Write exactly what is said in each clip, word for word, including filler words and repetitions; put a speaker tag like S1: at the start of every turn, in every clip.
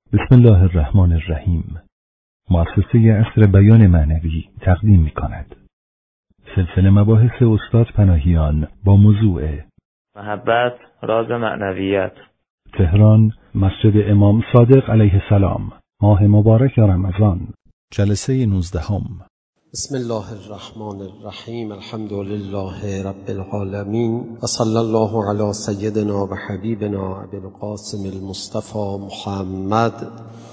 S1: بسم الله الرحمن الرحیم. مؤسسه عصر بیان معنوی تقدیم می کند. سلسله مباحث استاد پناهیان با موضوع
S2: محبت راز معنویت،
S1: تهران، مسجد امام صادق علیه السلام، ماه مبارک رمضان، جلسه نوزدهم.
S3: بسم الله الرحمن الرحیم. الحمد لله رب العالمین و صلی الله علی سیدنا و حبیبنا ابی القاسم المصطفى محمد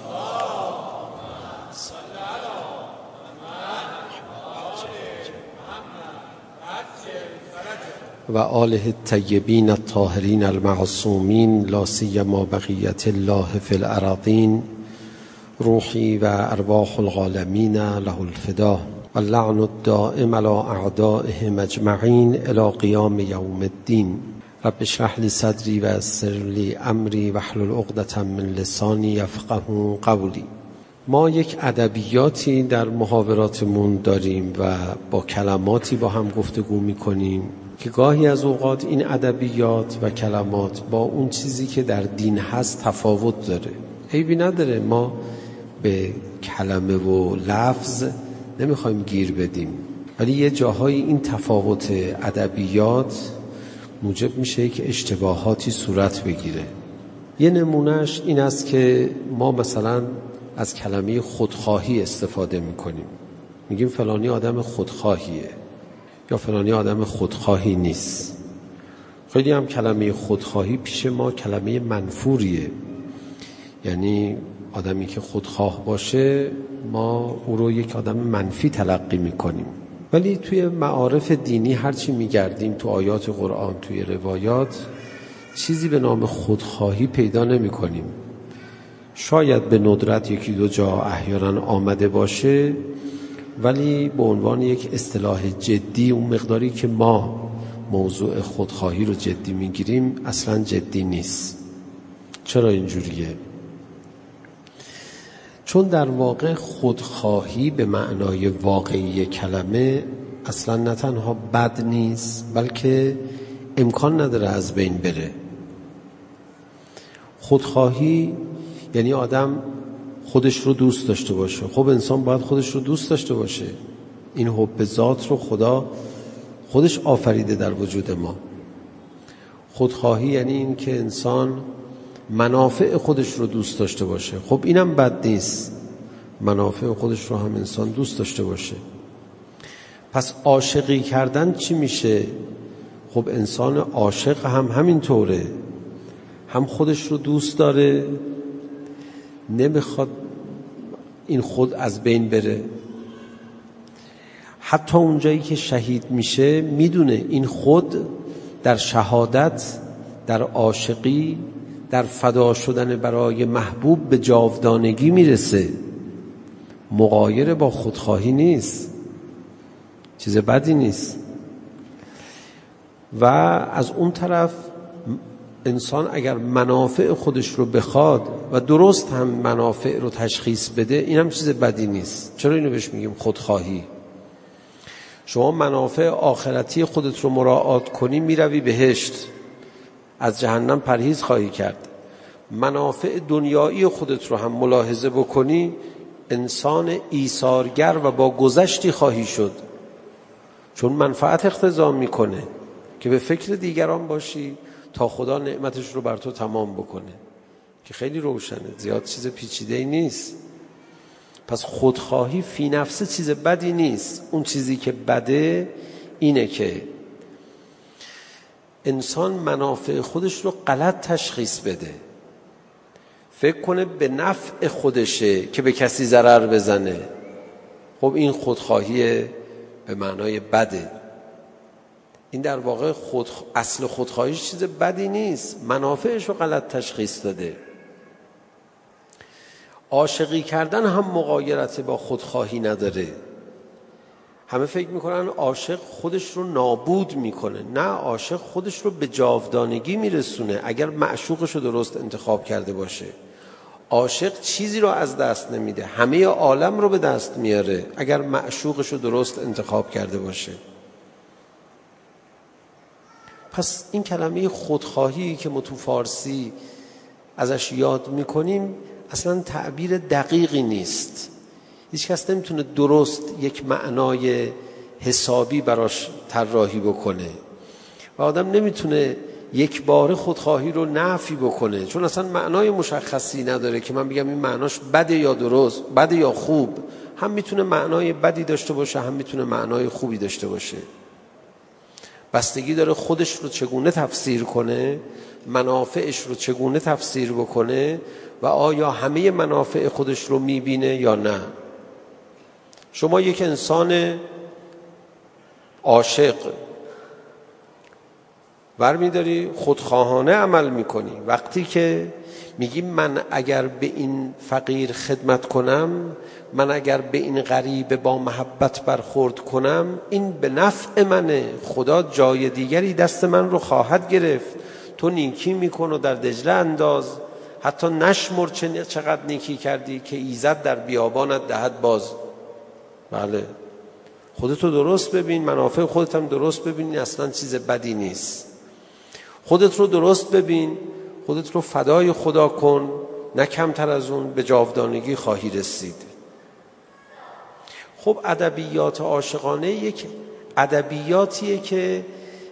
S3: و آله الطیبین الطاهرین المعصومین، لا سیما بقیت الله فی الارضین. روحی و ارواح العالمین له الفدا و اللعن الدائم علی اعدائهم اجمعین الی قیام یوم الدین. رب اشرح لی صدری و یسر لی امری واحلل عقدة من لسانی یفقهوا قولی. ما یک ادبیاتی در محاوراتمون داریم و با کلماتی با هم گفتگو میکنیم که گاهی از اوقات این ادبیات و کلمات با اون چیزی که در دین هست تفاوت داره. عیبی نداره، ما به کلمه و لفظ نمیخوایم گیر بدیم، ولی یه جاهای این تفاوت ادبیات موجب میشه که اشتباهاتی صورت بگیره. یه نمونهش این است که ما مثلا از کلمه خودخواهی استفاده میکنیم، میگیم فلانی آدم خودخواهیه یا فلانی آدم خودخواهی نیست. خیلی هم کلمه خودخواهی پیش ما کلمه منفوریه، یعنی آدمی که خودخواه باشه ما او رو یک آدم منفی تلقی میکنیم. ولی توی معارف دینی هرچی میگردیم، تو آیات قرآن، توی روایات، چیزی به نام خودخواهی پیدا نمیکنیم. شاید به ندرت یکی دو جا احیانا آمده باشه، ولی به عنوان یک اصطلاح جدی اون مقداری که ما موضوع خودخواهی رو جدی میگیریم اصلا جدی نیست. چرا اینجوریه؟ چون در واقع خودخواهی به معنای واقعی کلمه اصلا نه تنها بد نیست، بلکه امکان نداره از بین بره. خودخواهی یعنی آدم خودش رو دوست داشته باشه. خب انسان باید خودش رو دوست داشته باشه. این حب ذات رو خدا خودش آفریده در وجود ما. خودخواهی یعنی این که انسان منافع خودش رو دوست داشته باشه. خب اینم بد نیست، منافع خودش رو هم انسان دوست داشته باشه. پس عاشقی کردن چی میشه؟ خب انسان عاشق هم همین طوره، هم خودش رو دوست داره، نمیخواد این خود از بین بره. حتی اونجایی که شهید میشه میدونه این خود در شهادت، در عاشقی، در فدا شدن برای محبوب به جاودانگی میرسه. مغایر با خودخواهی نیست، چیز بدی نیست. و از اون طرف انسان اگر منافع خودش رو بخواد و درست هم منافع رو تشخیص بده، این هم چیز بدی نیست. چرا اینو بهش میگیم خودخواهی؟ شما منافع آخرتی خودت رو مراعات کنی میروی بهشت، از جهنم پرهیز خواهی کرد. منافع دنیایی خودت رو هم ملاحظه بکنی، انسان ایثارگر و با گذشتی خواهی شد، چون منفعت اقتضا میکنه که به فکر دیگران باشی تا خدا نعمتش رو بر تو تمام بکنه، که خیلی روشنه، زیاد چیز پیچیده‌ای نیست. پس خودخواهی فی نفسه چیز بدی نیست. اون چیزی که بده اینه که انسان منافع خودش رو غلط تشخیص بده، فکر کنه به نفع خودشه که به کسی ضرر بزنه. خب این خودخواهی به معنای بده. این در واقع خود اصل خودخواهیش چیز بدی نیست، منافعش رو غلط تشخیص داده. عاشقی کردن هم مغایرت با خودخواهی نداره. همه فکر میکنن عاشق خودش رو نابود میکنه. نه، عاشق خودش رو به جاودانگی میرسونه اگر معشوقش رو درست انتخاب کرده باشه. عاشق چیزی رو از دست نمیده، همه عالم رو به دست میاره اگر معشوقش رو درست انتخاب کرده باشه. پس این کلمه خودخواهی که ما تو فارسی ازش یاد میکنیم اصلا تعبیر دقیقی نیست. هیچ کس نمیتونه درست یک معنای حسابی براش طراحی بکنه و آدم نمیتونه یک بار خودخواهی رو نفی بکنه، چون اصلا معنای مشخصی نداره که من بگم این معناش بده یا درست، بده یا خوب. هم میتونه معنای بدی داشته باشه، هم میتونه معنای خوبی داشته باشه. بستگی داره خودش رو چگونه تفسیر کنه، منافعش رو چگونه تفسیر بکنه و آیا همه منافع خودش رو میبینه یا نه. شما یک انسان عاشق برمیداری خودخواهانه عمل میکنی. وقتی که میگی من اگر به این فقیر خدمت کنم، من اگر به این غریب با محبت برخورد کنم، این به نفع منه، خدا جای دیگری دست من رو خواهد گرفت. تو نیکی میکن و در دجله انداز، حتی نشمر چقدر نیکی کردی که ایزد در بیابانت دهد باز. بله، خودتو درست ببین، منافع خودت هم درست ببین، اصلا چیز بدی نیست. خودت رو درست ببین، خودت رو فدای خدا کن، نه کمتر از اون به جاودانگی خواهی رسید. خب ادبیات عاشقانه یک ادبیاتیه که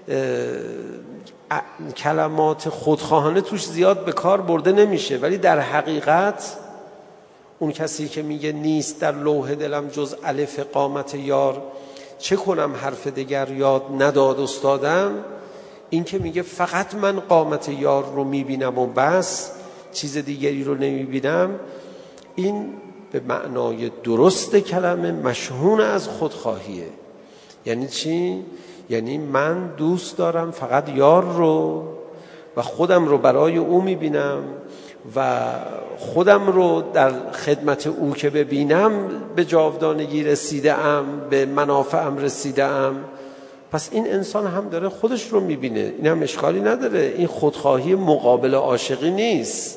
S3: کلمات خودخواهانه توش زیاد به کار برده نمیشه، ولی در حقیقت اون کسی که میگه نیست در لوح دلم جز الف قامت یار، چه کنم حرف دیگر یاد نداد استادم، این که میگه فقط من قامت یار رو میبینم و بس، چیز دیگری رو نمیبینم، این به معنای درست کلمه مشحون از خودخواهیه. یعنی چی؟ یعنی من دوست دارم فقط یار رو و خودم رو برای او میبینم و خودم رو در خدمت او که ببینم به جاودانگی رسیده ام، به منافعم رسیده ام. پس این انسان هم داره خودش رو میبینه، این هم اشکالی نداره. این خودخواهی مقابل عاشقی نیست.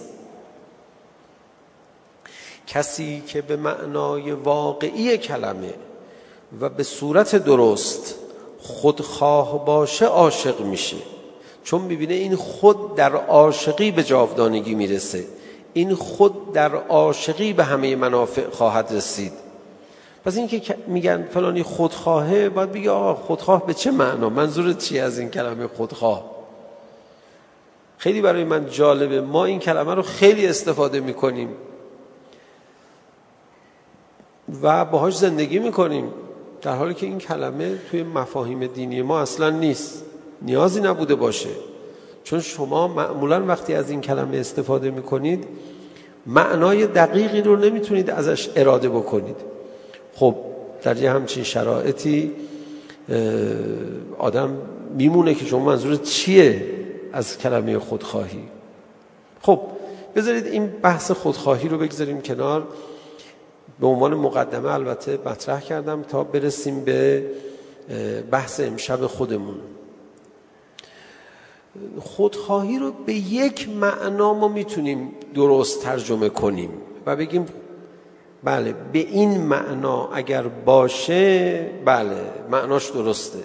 S3: کسی که به معنای واقعی کلمه و به صورت درست خودخواه باشه عاشق میشه، چون میبینه این خود در عاشقی به جاودانگی میرسه، این خود در عاشقی به همه منافع خواهد رسید. پس این که میگن فلانی خودخواهه، باید بگه آقا خودخواه به چه معنا؟ منظورت چیه از این کلمه خودخواه؟ خیلی برای من جالبه، ما این کلمه رو خیلی استفاده میکنیم و باهاش زندگی میکنیم، در حالی که این کلمه توی مفاهیم دینی ما اصلا نیست، نیازی نبوده باشه. چون شما معمولا وقتی از این کلمه استفاده میکنید معنای دقیقی رو نمیتونید ازش اراده بکنید. خب در یه همچین شرایطی آدم میمونه که شما منظورت چیه از کلمه خودخواهی. خب بذارید این بحث خودخواهی رو بگذاریم کنار، به عنوان مقدمه البته مطرح کردم تا برسیم به بحث امشب خودمون. خودخواهی رو به یک معنا ما میتونیم درست ترجمه کنیم و بگیم بله به این معنا اگر باشه بله معناش درسته.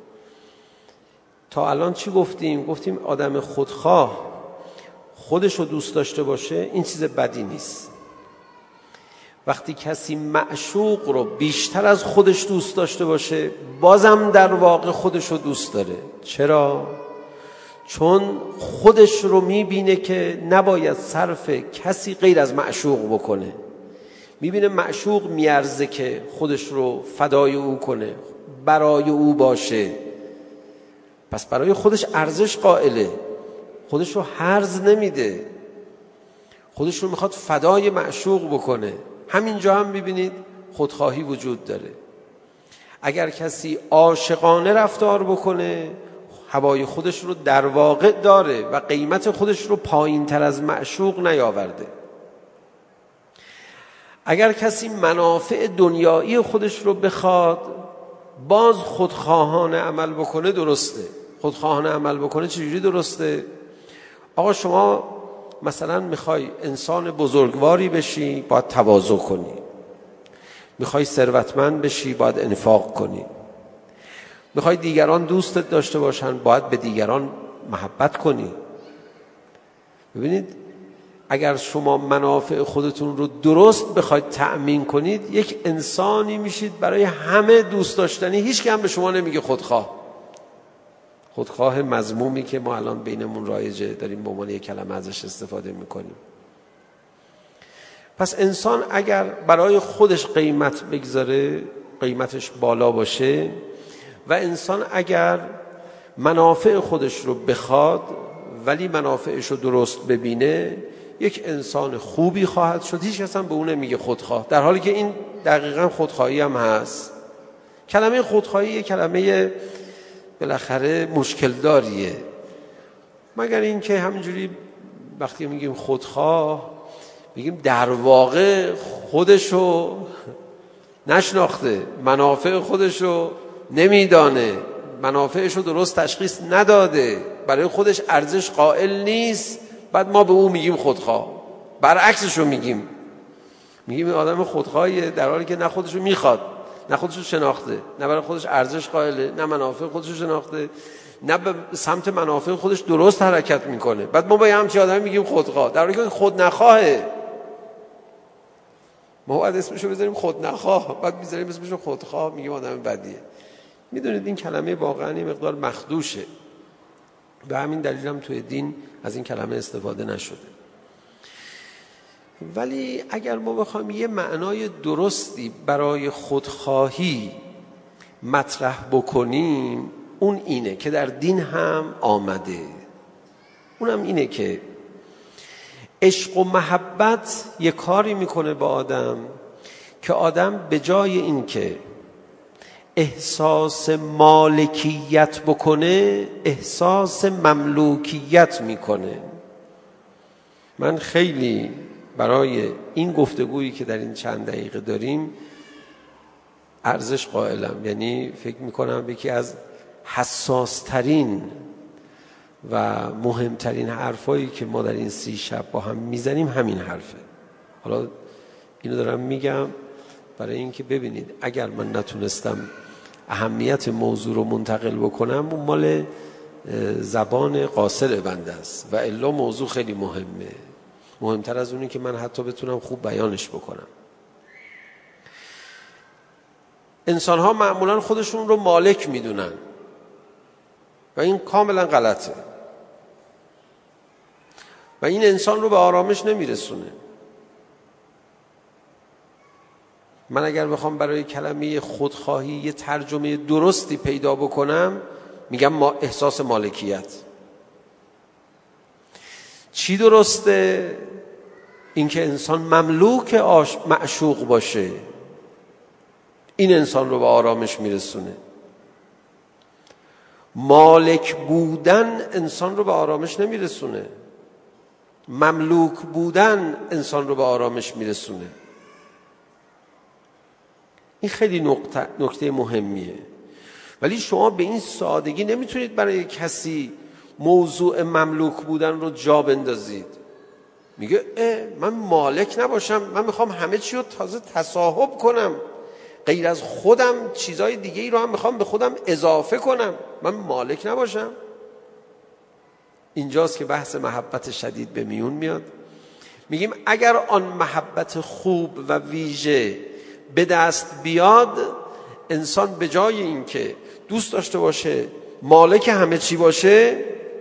S3: تا الان چی گفتیم؟ گفتیم آدم خودخواه خودش رو دوست داشته باشه این چیز بدی نیست. وقتی کسی معشوق رو بیشتر از خودش دوست داشته باشه بازم در واقع خودش رو دوست داره. چرا؟ چون خودش رو میبینه که نباید صرف کسی غیر از معشوق بکنه. میبینه معشوق میارزه که خودش رو فدای او کنه، برای او باشه، پس برای خودش ارزش قائله، خودش رو هرز نمیده، خودش رو میخواد فدای معشوق بکنه. همینجا هم ببینید خودخواهی وجود داره. اگر کسی عاشقانه رفتار بکنه هوای خودش رو در واقع داره و قیمت خودش رو پایین تر از معشوق نیاورده. اگر کسی منافع دنیایی خودش رو بخواد باز خودخواهانه عمل بکنه درسته. خودخواهانه عمل بکنه چجوری درسته؟ آقا شما مثلا میخوای انسان بزرگواری بشی باید تواضع کنی، میخوای ثروتمند بشی باید انفاق کنی، میخوای دیگران دوستت داشته باشن باید به دیگران محبت کنی. ببینید اگر شما منافع خودتون رو درست بخواید تأمین کنید، یک انسانی میشید برای همه دوست داشتنی. هیچ که هم به شما نمیگه خودخواه. خودخواه مذمومی که ما الان بینمون رایجه، داریم به عنوان یک کلمه ازش استفاده میکنیم. پس انسان اگر برای خودش قیمت بگذاره، قیمتش بالا باشه، و انسان اگر منافع خودش رو بخواد ولی منافعش رو درست ببینه، یک انسان خوبی خواهد شد. هیچ کس هم به اون نمیگه خودخواه، در حالی که این دقیقاً خودخواهی هم هست. کلمه خودخواهی یک کلمه بالاخره مشکل داریه، مگر این که همینجوری وقتی میگیم خودخواه میگیم در واقع خودشو نشناخته، منافع خودشو نمیدانه، منافعشو درست تشخیص نداده، برای خودش ارزش قائل نیست. بعد ما به او میگیم خودخواه. برعکسشو میگیم، میگیم آدم خودخواهیه، در حالی که نه خودشو میخواد، نه خودشو شناخته، نه برای خودش ارزش قائله، نه منافع خودشو شناخته، نه به سمت منافع خودش درست حرکت میکنه. بعد ما با همچین آدمی میگیم خودخواه، در حالی که خود نخواهه. ما باید اسمشو بذاریم خود نخواه، بعد میذاریم اسمشو خودخواه، میگیم آدم بدیه. میدونید این کلمه واقعا این مقدار مخدوشه، به همین دلیل هم توی دین از این کلمه استفاده نشده. ولی اگر ما بخوایم یه معنای درستی برای خودخواهی مطرح بکنیم، اون اینه که در دین هم آمده. اونم اینه که عشق و محبت یه کاری میکنه با آدم که آدم به جای این که احساس مالکیت بکنه، احساس مملوکیت میکنه. من خیلی برای این گفتگویی که در این چند دقیقه داریم ارزش قائلم. یعنی فکر میکنم یکی از حساس ترین و مهمترین حرفایی که ما در این سی شب با هم میزنیم همین حرفه. حالا اینو دارم میگم برای اینکه ببینید اگر من نتونستم اهمیت موضوع رو منتقل بکنم، اون مال زبان قاصر بنده است، و الا موضوع خیلی مهمه، مهمتر از اونی که من حتی بتونم خوب بیانش بکنم. انسان ها معمولا خودشون رو مالک میدونن و این کاملا غلطه و این انسان رو به آرامش نمیرسونه. من اگر بخوام برای کلمه خودخواهی یه ترجمه درستی پیدا بکنم، میگم ما احساس مالکیت. چی درسته؟ اینکه انسان مملوک آش... معشوق باشه، این انسان رو به آرامش میرسونه. مالک بودن انسان رو به آرامش نمیرسونه، مملوک بودن انسان رو به آرامش میرسونه. این خیلی نقطه نکته مهمیه. ولی شما به این سادگی نمیتونید برای کسی موضوع مملوک بودن رو جا بندازید. میگه اه من مالک نباشم، من میخوام همه چی رو تازه تصاحب کنم، غیر از خودم چیزای دیگه ای رو هم میخوام به خودم اضافه کنم، من مالک نباشم. اینجاست که بحث محبت شدید به میون میاد. میگیم اگر آن محبت خوب و ویژه به دست بیاد، انسان به جای اینکه دوست داشته باشه مالک همه چی باشه،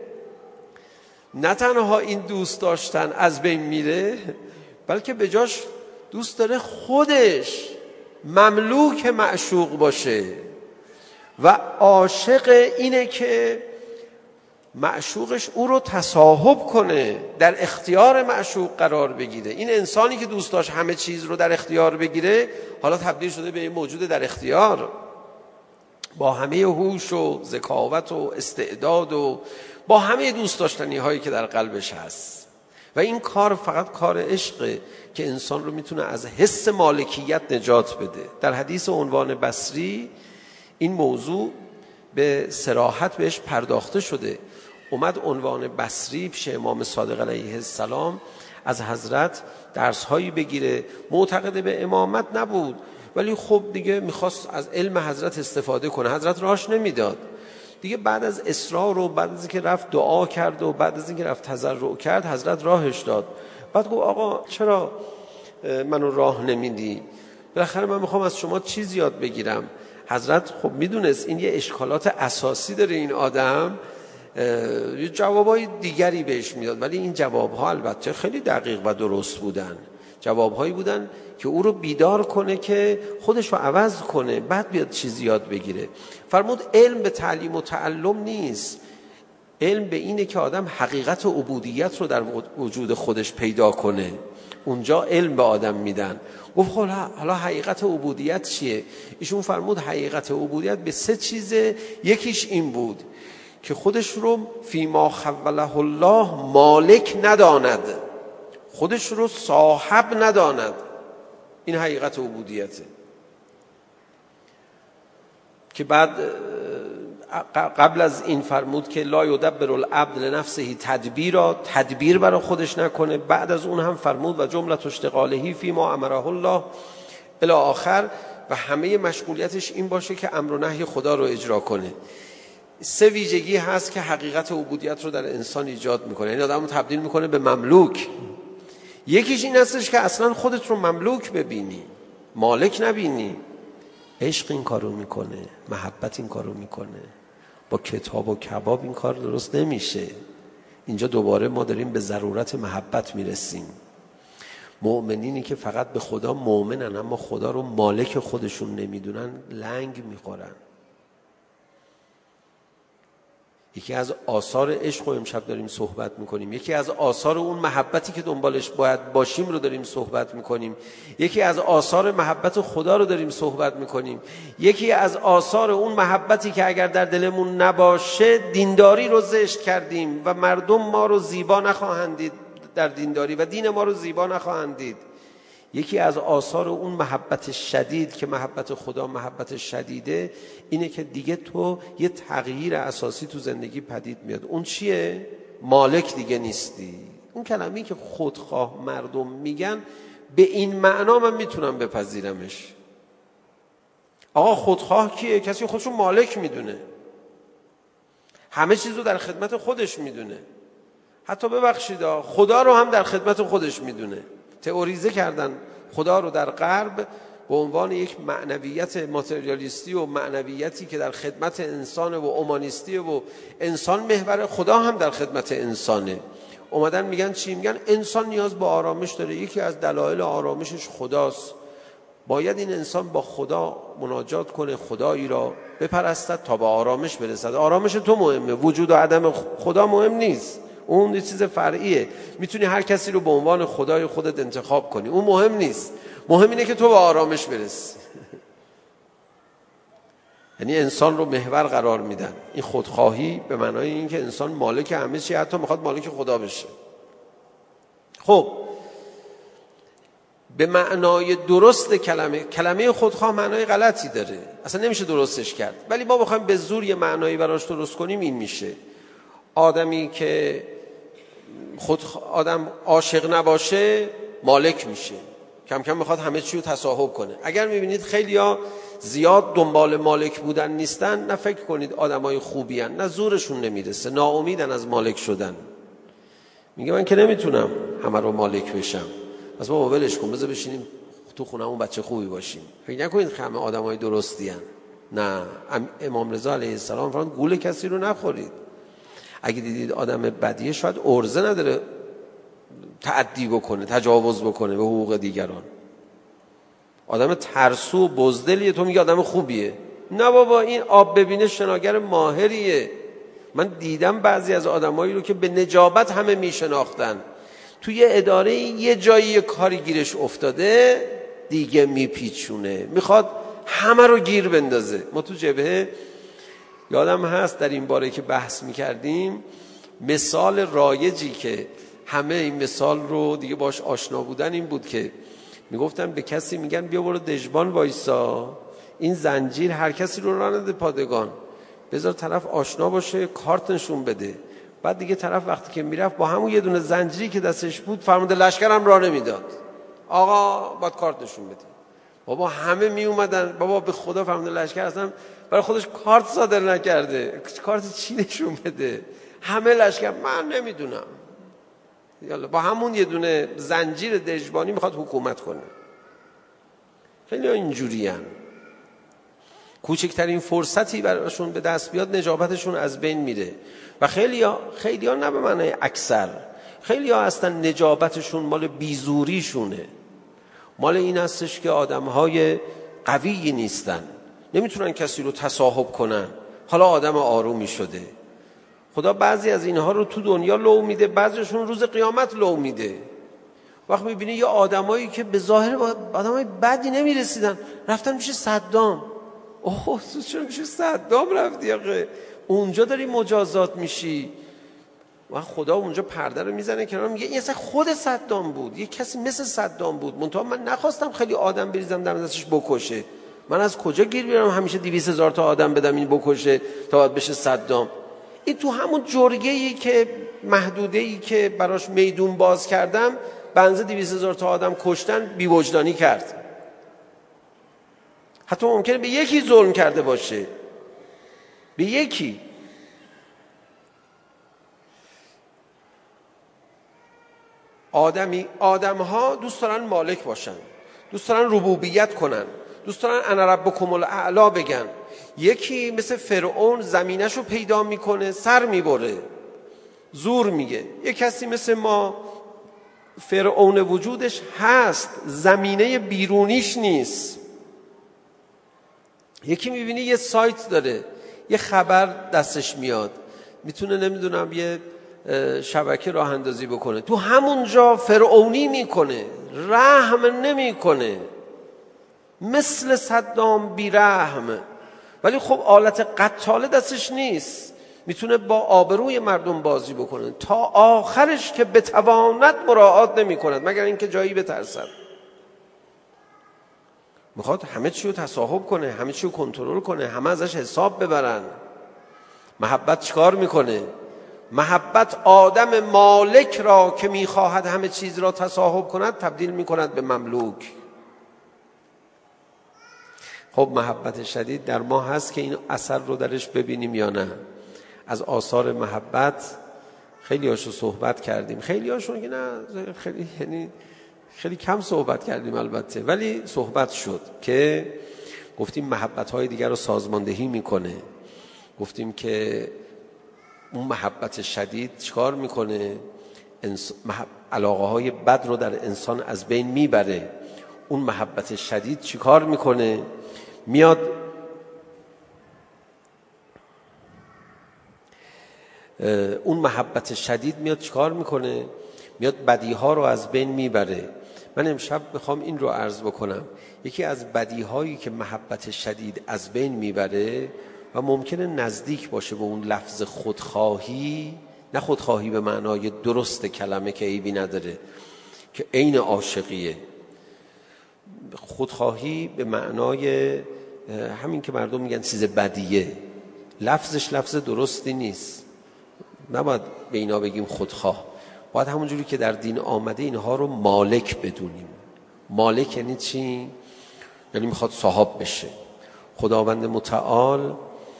S3: نه تنها این دوست داشتن از بین میره، بلکه به جاش دوست داره خودش مملوک معشوق باشه و عاشق اینه که معشوقش او رو تصاحب کنه، در اختیار معشوق قرار بگیره. این انسانی که دوست داشت همه چیز رو در اختیار بگیره، حالا تبدیل شده به موجود در اختیار، با همه هوش و ذکاوت و استعداد و با همه دوست داشتنی هایی که در قلبش هست. و این کار فقط کار عشقه که انسان رو میتونه از حس مالکیت نجات بده. در حدیث عنوان بصری این موضوع به صراحت بهش پرداخته شده. اومد عنوان بصری پیش امام صادق علیه السلام از حضرت درس هایی بگیره. معتقد به امامت نبود، ولی خب دیگه میخواست از علم حضرت استفاده کنه. حضرت راهش نمیداد. دیگه بعد از اصرار و بعد از اینکه رفت دعا کرد و بعد از اینکه رفت تضرع کرد، حضرت راهش داد. بعد گفت آقا چرا منو راه نمیدی؟ بالاخره من میخوام از شما چیز یاد بگیرم. حضرت خب میدونست این یه اشکالات اساسی داره این آدم، یه جوابای دیگری بهش میداد، ولی این جوابها البته خیلی دقیق و درست بودن. جوابهایی بودن که او رو بیدار کنه که خودش رو عوض کنه، بعد بیاد چیزی یاد بگیره. فرمود علم به تعلیم و تعلم نیست، علم به اینه که آدم حقیقت و عبودیت رو در وجود خودش پیدا کنه، اونجا علم به آدم میدن. گفت خب حالا حقیقت عبودیت چیه؟ ایشون فرمود حقیقت عبودیت به سه چیزه. یکیش این بود که خودش رو فیما خوله الله مالک نداند، خودش رو صاحب نداند. این حقیقت عبودیته که بعد قبل از این فرمود که لا یدبر العبد لنفسه تدبیرا، تدبیر برای خودش نکنه. بعد از اون هم فرمود و جمله اشتغالهی فیما امره الله الی آخر، و همه مشغولیتش این باشه که امر و نهی خدا رو اجرا کنه. سه ویژگی هست که حقیقت عبودیت رو در انسان ایجاد میکنه، یعنی آدم رو تبدیل میکنه به مملوک. یکیش این هستش که اصلا خودت رو مملوک ببینی، مالک نبینی. عشق این کارو میکنه، محبت این کارو میکنه. با کتاب و کباب این کار درست نمیشه. اینجا دوباره ما داریم به ضرورت محبت میرسیم. مؤمنینی که فقط به خدا مؤمنن اما خدا رو مالک خودشون نمیدونن لنگ میخورن. یکی از آثار عشق رو امشب داریم صحبت میکنیم، یکی از آثار اون محبتی که دنبالش باید باشیم رو داریم صحبت میکنیم، یکی از آثار محبت خدا رو داریم صحبت میکنیم، یکی از آثار اون محبتی که اگر در دلمون نباشه دینداری رو زشت کردیم و مردم ما رو زیبا نخواهند دید در دینداری و دین ما رو زیبا نخواهند دید. یکی از آثار اون محبت شدید که محبت خدا محبت شدیده اینه که دیگه تو یه تغییر اساسی تو زندگی پدید میاد. اون چیه؟ مالک دیگه نیستی. اون کلمه‌ای که خودخواه مردم میگن به این معنا من میتونم بپذیرمش. آقا خودخواه کیه؟ کسی خودشو مالک میدونه، همه چیز رو در خدمت خودش میدونه، حتی ببخشید خدا رو هم در خدمت خودش میدونه. تئوریزه کردن خدا رو در غرب به عنوان یک معنویت ماتریالیستی و معنویتی که در خدمت انسان و اومانیستی و انسان محور. خدا هم در خدمت انسانه. اومدن میگن چی؟ میگن انسان نیاز به آرامش داره، یکی از دلایل آرامشش خداست. باید این انسان با خدا مناجات کنه، خدایی را بپرستد تا به آرامش برسد. آرامش تو مهمه، وجود و عدم خدا مهم نیست، اون یه چیز فرعیه. میتونی هر کسی رو به عنوان خدای خودت انتخاب کنی، اون مهم نیست. مهم اینه که تو به آرامش برسی. یعنی انسان رو محور قرار میدن. این خودخواهی به معنای این که انسان مالک همه چی، حتی میخواد مالک خدا بشه. خب به معنای درست کلمه کلمه خودخواه معنای غلطی داره، اصلا نمیشه درستش کرد. ولی ما بخوایم به زور یه معنایی براش درست کنیم این میشه. آدمی که خود آدم عاشق نباشه مالک میشه، کم کم میخواد همه چی رو تصاحب کنه. اگر میبینید خیلیا زیاد دنبال مالک بودن نیستن، نه فکر کنید آدمای خوبی هن، نه زورشون نمیرسه، ناامیدن از مالک شدن. میگه من که نمیتونم همه رو مالک بشم، پس ما ولش کن، بذار بشینیم تو خونمون بچه خوبی باشیم. فکر نکنید همه آدمای درستی هن. نه، امام رضا علیه السلام فرمود گول کسی رو نخورید. اگه دیدید آدم بدیه شاید عرضه نداره تعدی بکنه، تجاوز بکنه به حقوق دیگران. آدم ترسو و بزدلیه، تو میگه آدم خوبیه. نه بابا، این آب ببینه شناگر ماهریه. من دیدم بعضی از آدمایی رو که به نجابت همه میشناختن، توی اداره یه جایی یه کاری گیرش افتاده دیگه میپیچونه، میخواد همه رو گیر بندازه. ما تو جبهه یادم هست در این باره که بحث میکردیم، مثال رایجی که همه این مثال رو دیگه باش آشنا بودن این بود که میگفتن به کسی میگن بیا برو دژبان وایسا، این زنجیر هر کسی رو راه نده پادگان، بذار طرف آشنا باشه کارت نشون بده. بعد دیگه طرف وقتی که میرفت با همون یه دونه زنجیری که دستش بود فرمانده لشکر هم راه نمیداد، آقا باید کارت نشون بده. بابا همه می اومدن، بابا به خدا فرمانده لشکر اصلا برای خودش کارت صادر نکرده، کارت چی نشون بده؟ همه لشکر من نمیدونم. یالا با همون یه دونه زنجیر دژبانی میخواد حکومت کنه. خیلی ها اینجوری هن. کوچکترین فرصتی براشون به دست بیاد نجابتشون از بین میره. و خیلی ها خیلی ها نه به معنی اکثر، خیلی ها هستن نجابتشون مال بیزوریشونه، مال این هستش که آدم های قوی نیستن، نمیتونن کسی رو تصاحب کنن، حالا آدم آرومی شده. خدا بعضی از اینها رو تو دنیا لو میده، بعضیشون روز قیامت لو میده. وقت میبینی یه آدمایی که به ظاهر آدمای بدی نمیرسیدن رفتن میشه صدام. اوه تو چرا میشه صدام رفتی آخه؟ اونجا داری مجازات میشی و خدا اونجا پرده رو میزنه کنار، میگه این اصلا خود صدام بود، یه کسی مثل صدام بود، منتها من نخواستم خیلی آدم بریزم دم دستش بکشه. من از کجا گیر بیارم همیشه دویست هزار تا آدم بدم این بکشه تا باید بشه صدام؟ این تو همون جرگه‌ای که محدوده‌ای که براش میدون باز کردم بنز دویست هزار تا آدم کشتن بی‌وجدانی کرد. حتی ممکنه به یکی ظلم کرده باشه، به یکی. آدمی آدم‌ها دوست دارن مالک باشن، دوست دارن ربوبیت کنن، دوست دارن انا ربکم الاعلی بگن. یکی مثل فرعون زمینشو پیدا میکنه سر میبره، زور میگه. یک کسی مثل ما فرعون وجودش هست، زمینه بیرونیش نیست. یکی میبینی یه سایت داره، یه خبر دستش میاد، میتونه نمیدونم یه شبکه راه اندازی بکنه، تو همونجا فرعونی میکنه، رحم نمیکنه، مثل صدام بی رحم. ولی خب آلت قتاله دستش نیست، میتونه با آبروی مردم بازی بکنه تا آخرش که بتواند مراعات نمی کند مگر اینکه جایی بترسد. میخواد همه چی رو تصاحب کنه، همه چی رو کنترل کنه، همه ازش حساب ببرن. محبت چیکار میکنه؟ محبت آدم مالک را که میخواهد همه چیز را تصاحب کند تبدیل میکند به مملوک. خب محبت شدید در ما هست که این اثر رو درش ببینیم یا نه؟ از آثار محبت خیلی هاشو صحبت کردیم، خیلی هاشون که نه خیلی یعنی خیلی کم صحبت کردیم البته، ولی صحبت شد که گفتیم محبت های دیگر رو سازماندهی میکنه. گفتیم که اون محبت شدید چیکار میکنه؟ انس... محب... علاقه های بد رو در انسان از بین میبره. اون محبت شدید چیکار میکنه؟ میاد اون محبت شدید میاد چیکار میکنه؟ میاد بدیها رو از بین میبره. من امشب میخوام این رو عرض بکنم، یکی از بدیهایی که محبت شدید از بین میبره و ممکنه نزدیک باشه به اون لفظ خودخواهی، نه خودخواهی به معنای درست کلمه که عیبی نداره که عین عاشقیه، خودخواهی به معنای همین که مردم میگن چیز بدیه، لفظش لفظ درستی نیست، نباید به اینا بگیم خودخواه، باید همونجوری که در دین آمده اینها رو مالک بدونیم. مالک یعنی چی؟ یعنی میخواد صاحب بشه. خداوند متعال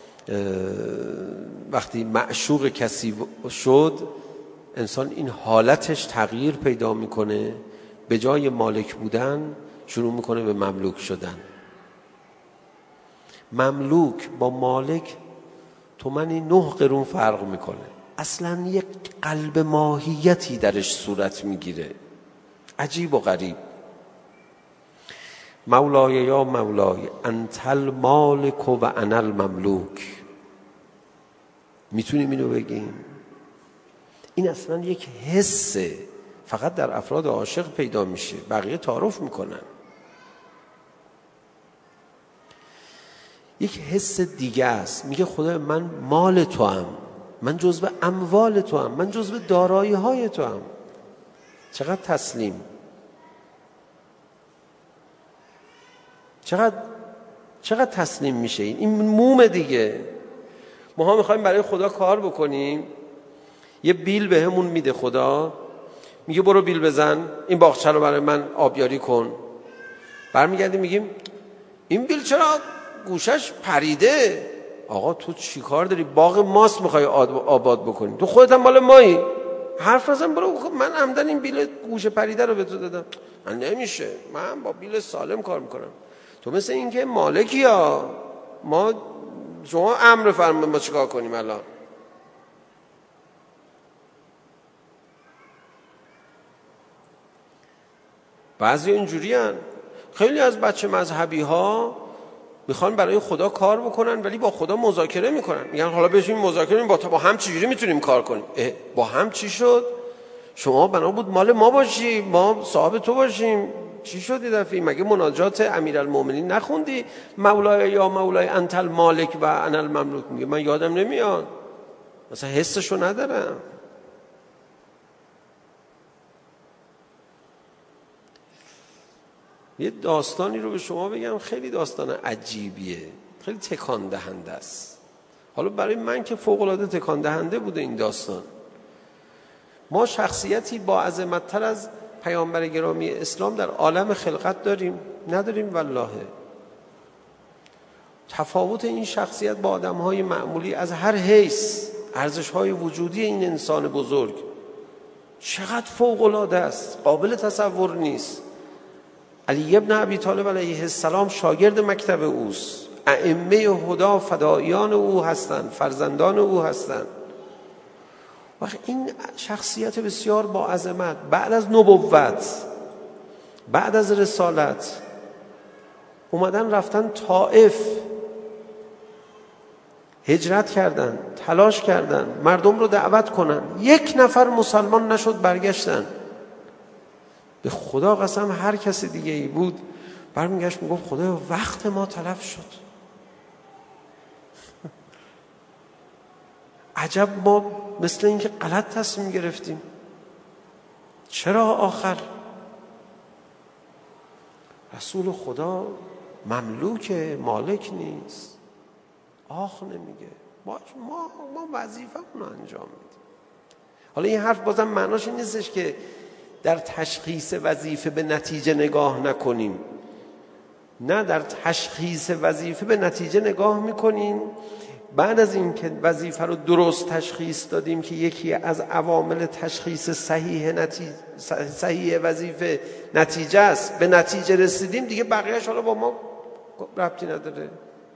S3: وقتی معشوق کسی شد، انسان این حالتش تغییر پیدا میکنه، به جای مالک بودن شروع میکنه به مملوک شدن. مملوک با مالک تومنی نه قرون فرق میکنه، اصلا یک قلب ماهیتی درش صورت میگیره، عجیب و غریب. مولای یا مولای انت المالک و انا المملوک. میتونیم اینو بگیم؟ این اصلا یک حسه، فقط در افراد عاشق پیدا میشه، بقیه تعارف میکنن. یک حس دیگه است، میگه خدا من مال تو هم، من جزو اموال تو هم، من جزو دارایی های تو هم. چقدر تسلیم، چقدر چقدر تسلیم میشه. این این موم دیگه. ما ها میخوایم برای خدا کار بکنیم، یه بیل به همون میده خدا، میگه برو بیل بزن، این باغچه رو برای من آبیاری کن. برمیگردیم میگیم این بیل چرا گوشش پریده؟ آقا تو چی کار داری؟ باغ ماست میخوای آباد بکنی، تو خودت هم مال مایی، حرف نزن، برو من عمدن این بیل گوشه پریده رو به تو دادم. من نمیشه، من با بیل سالم کار میکنم. تو مثل این که مالکی ها، ما شما امر فرمایید ما چیکار کنیم الان؟ بعضی اینجوری هن. خیلی از بچه مذهبی ها میخوان برای خدا کار بکنن ولی با خدا مذاکره میکنن، میگن حالا بشین مذاکره با با هم چجوری میتونیم کار کنیم. با هم چی شد؟ شما بنا بود مال ما باشی، ما صاحب تو باشیم. چی شد یه دفعه؟ مگه مناجات امیرالمومنین نخوندی؟ مولای یا مولای انت المالک و انا المملوک. میگه من یادم نمیاد، مثلا حسشو ندارم. یه داستانی رو به شما بگم، خیلی داستان عجیبیه، خیلی تکان دهنده است. حالا برای من که فوق العاده تکان دهنده بوده این داستان. ما شخصیتی با عظمت‌تر از پیامبر گرامی اسلام در عالم خلقت داریم؟ نداریم والله. تفاوت این شخصیت با آدم‌های معمولی از هر حیث، ارزش‌های وجودی این انسان بزرگ چقدر فوق العاده است، قابل تصور نیست. علی ابن ابی طالب علیه السلام شاگرد مکتب اوست، ائمه هدا فدایان او هستند، فرزندان او هستند. وقت این شخصیت بسیار با عظمت بعد از نبوت، بعد از رسالت، اومدن رفتن طائف، هجرت کردن، تلاش کردن مردم رو دعوت کنن، یک نفر مسلمان نشد، برگشتن. به خدا قسم هر کسی دیگه ای بود برمیگشت میگفت خدا وقت ما تلف شد. عجب ما مثل این که غلط تصمیم گرفتیم. چرا آخر رسول خدا مملوک مالک نیست؟ آخ نمیگه، ما ما ما وظیفه اونو انجام میدیم. حالا این حرف بازم معناش این نیستش که در تشخیص وظیفه به نتیجه نگاه نکنیم. نه، در تشخیص وظیفه به نتیجه نگاه میکنیم. بعد از این که وظیفه رو درست تشخیص دادیم که یکی از عوامل تشخیص صحیح نتیجه صحیح وظیفه نتیجه است، به نتیجه رسیدیم، دیگه بقیه‌اش حالا با ما ربطی نداره.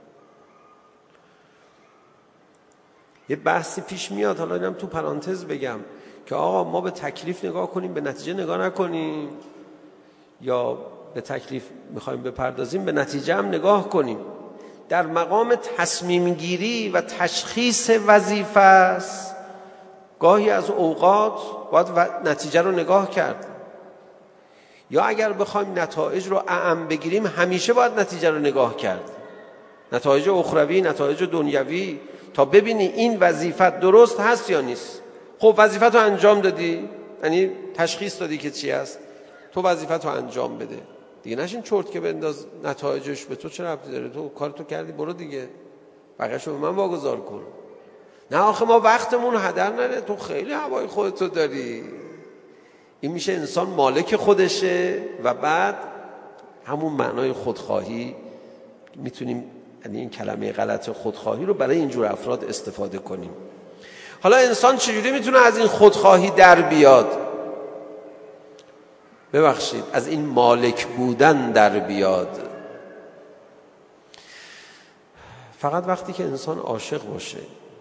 S3: یه بحثی پیش میاد، حالا اینم تو پرانتز بگم که آقا ما به تکلیف نگاه کنیم به نتیجه نگاه نکنیم، یا به تکلیف میخوایم بپردازیم به نتیجه هم نگاه کنیم. در مقام تصمیم گیری و تشخیص وظیفه است، گاهی از اوقات باید نتیجه رو نگاه کرد، یا اگر بخوایم نتایج رو اعم بگیریم همیشه باید نتیجه رو نگاه کرد، نتایج اخروی، نتایج دنیوی، تا ببینی این وظیفه درست هست یا نیست. خب وظیفه تو انجام دادی، یعنی تشخیص دادی که چی هست، تو وظیفه تو انجام بده دیگه، نشین چرت که بنداز نتایجش به تو چه ربطی داره، تو کارتو کردی برو دیگه، بقیه‌شو به من واگذار کن. نه آخه ما وقتمون هدر نره، تو خیلی هوای خودتو داری. این میشه انسان مالک خودشه و بعد همون معنای خودخواهی میتونیم، یعنی این کلمه غلط خودخواهی رو برای اینجور افراد استفاده کنیم. حالا انسان چجوری میتونه از این خودخواهی در بیاد؟ ببخشید، از این مالک بودن در بیاد. فقط وقتی که انسان عاشق باشه.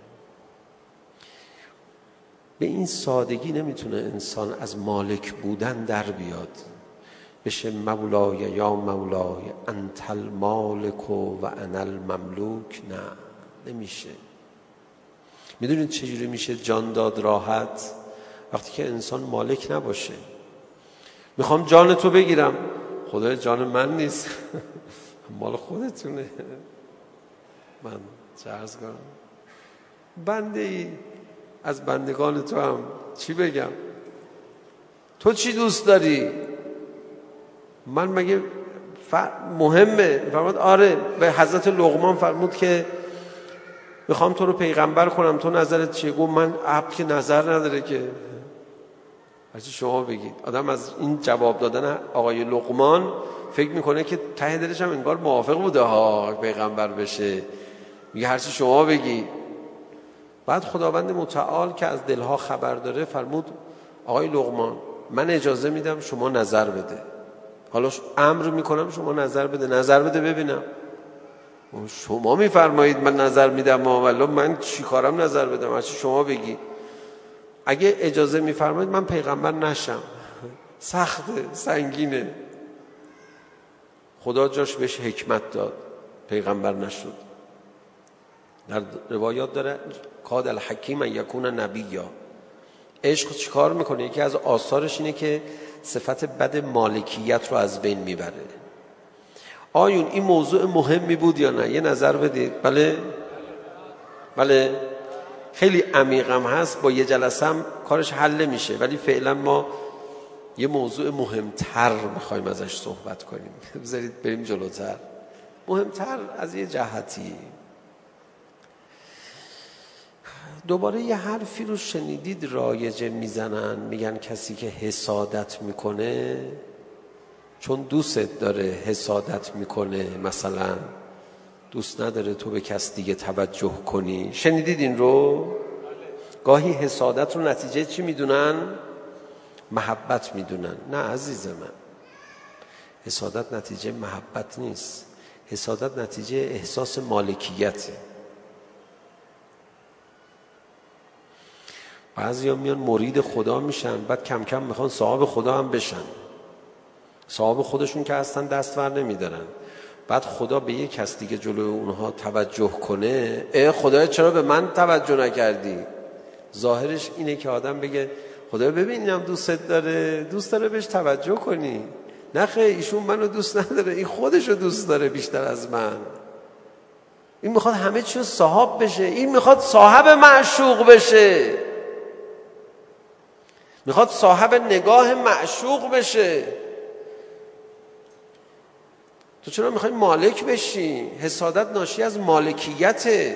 S3: به این سادگی نمیتونه انسان از مالک بودن در بیاد، بشه مولای یا مولای انت المالک و انا المملوک. نه، نمیشه. میدونید چجوری میشه جان داد راحت؟ وقتی که انسان مالک نباشه. میخوام جان تو بگیرم، خدای جان من نیست مال خودتونه. من چه عرض کنم، بنده ای از بندگان تو هم چی بگم؟ تو چی دوست داری؟ من مگه ف... مهمه؟ فرمود آره. به حضرت لقمان فرمود که میخوام تو رو پیغمبر کنم، تو نظرت چیه؟ گفت من عبد که نظر نداره که، هرچی شما بگید. آدم از این جواب دادن آقای لقمان فکر میکنه که ته دلش هم انگار موافق بوده ها پیغمبر بشه، میگه هرچی شما بگی. بعد خداوند متعال که از دلها خبر داره فرمود آقای لقمان من اجازه میدم شما نظر بده، حالا امر میکنم شما نظر بده، نظر بده ببینم. شما میفرمایید من نظر میدم، والا من چی کارم نظر بدم؟ هرچی شما بگی. اگه اجازه میفرمایید من پیغمبر نشم. سخته، سنگینه. خدا جاش بهش حکمت داد، پیغمبر نشد. در روایات داره کاد الحکیم ان یکون نبیا. عشق چیکار میکنه؟ یکی از آثارش اینه که صفت بد مالکیت رو از بین میبره. آیون این موضوع مهمی بود یا نه؟ یه نظر بدید. بله بله خیلی عمیقم هست، با یه جلسه هم کارش حل میشه، ولی فعلا ما یه موضوع مهمتر میخوایم ازش صحبت کنیم. بذارید بریم جلوتر. مهمتر از یه جهتی. دوباره یه حرفی رو شنیدید رایجه میزنن، میگن کسی که حسادت میکنه چون دوست داره حسادت میکنه، مثلا دوست نداره تو به کس دیگه توجه کنی. شنیدید این رو؟ گاهی حسادت رو نتیجه چی میدونن؟ محبت میدونن. نه عزیز من، حسادت نتیجه محبت نیست. حسادت نتیجه احساس مالکیته. بعضیا میان مرید خدا میشن، بعد کم کم میخوان صاحب خدا هم بشن. صاحب خودشون که اصلا دست ور نمیدارن. بعد خدا به یک کس دیگه جلوی اونها توجه کنه، ای خدایا چرا به من توجه نکردی؟ ظاهرش اینه که آدم بگه خدا ببینم دوستت داره، دوست داره بهش توجه کنی. نه خیر، ایشون منو دوست نداره، این خودشو دوست داره بیشتر از من. این میخواد همه چیو صاحب بشه، این میخواد صاحب معشوق بشه، میخواد صاحب نگاه معشوق بشه. تو چرا میخوای مالک بشی؟ حسادت ناشی از مالکیته.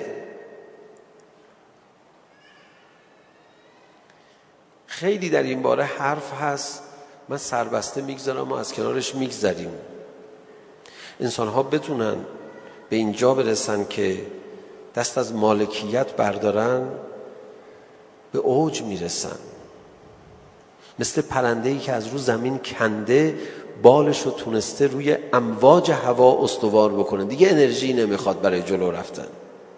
S3: خیلی در این باره حرف هست، من سربسته میگذارم و از کنارش میگذریم. انسان ها بتونن به اینجا برسن که دست از مالکیت بردارن، به اوج میرسن. مثل پرنده‌ای که از رو زمین کنده، بالش رو تونسته روی امواج هوا استوار بکنه، دیگه انرژی نمیخواد برای جلو رفتن،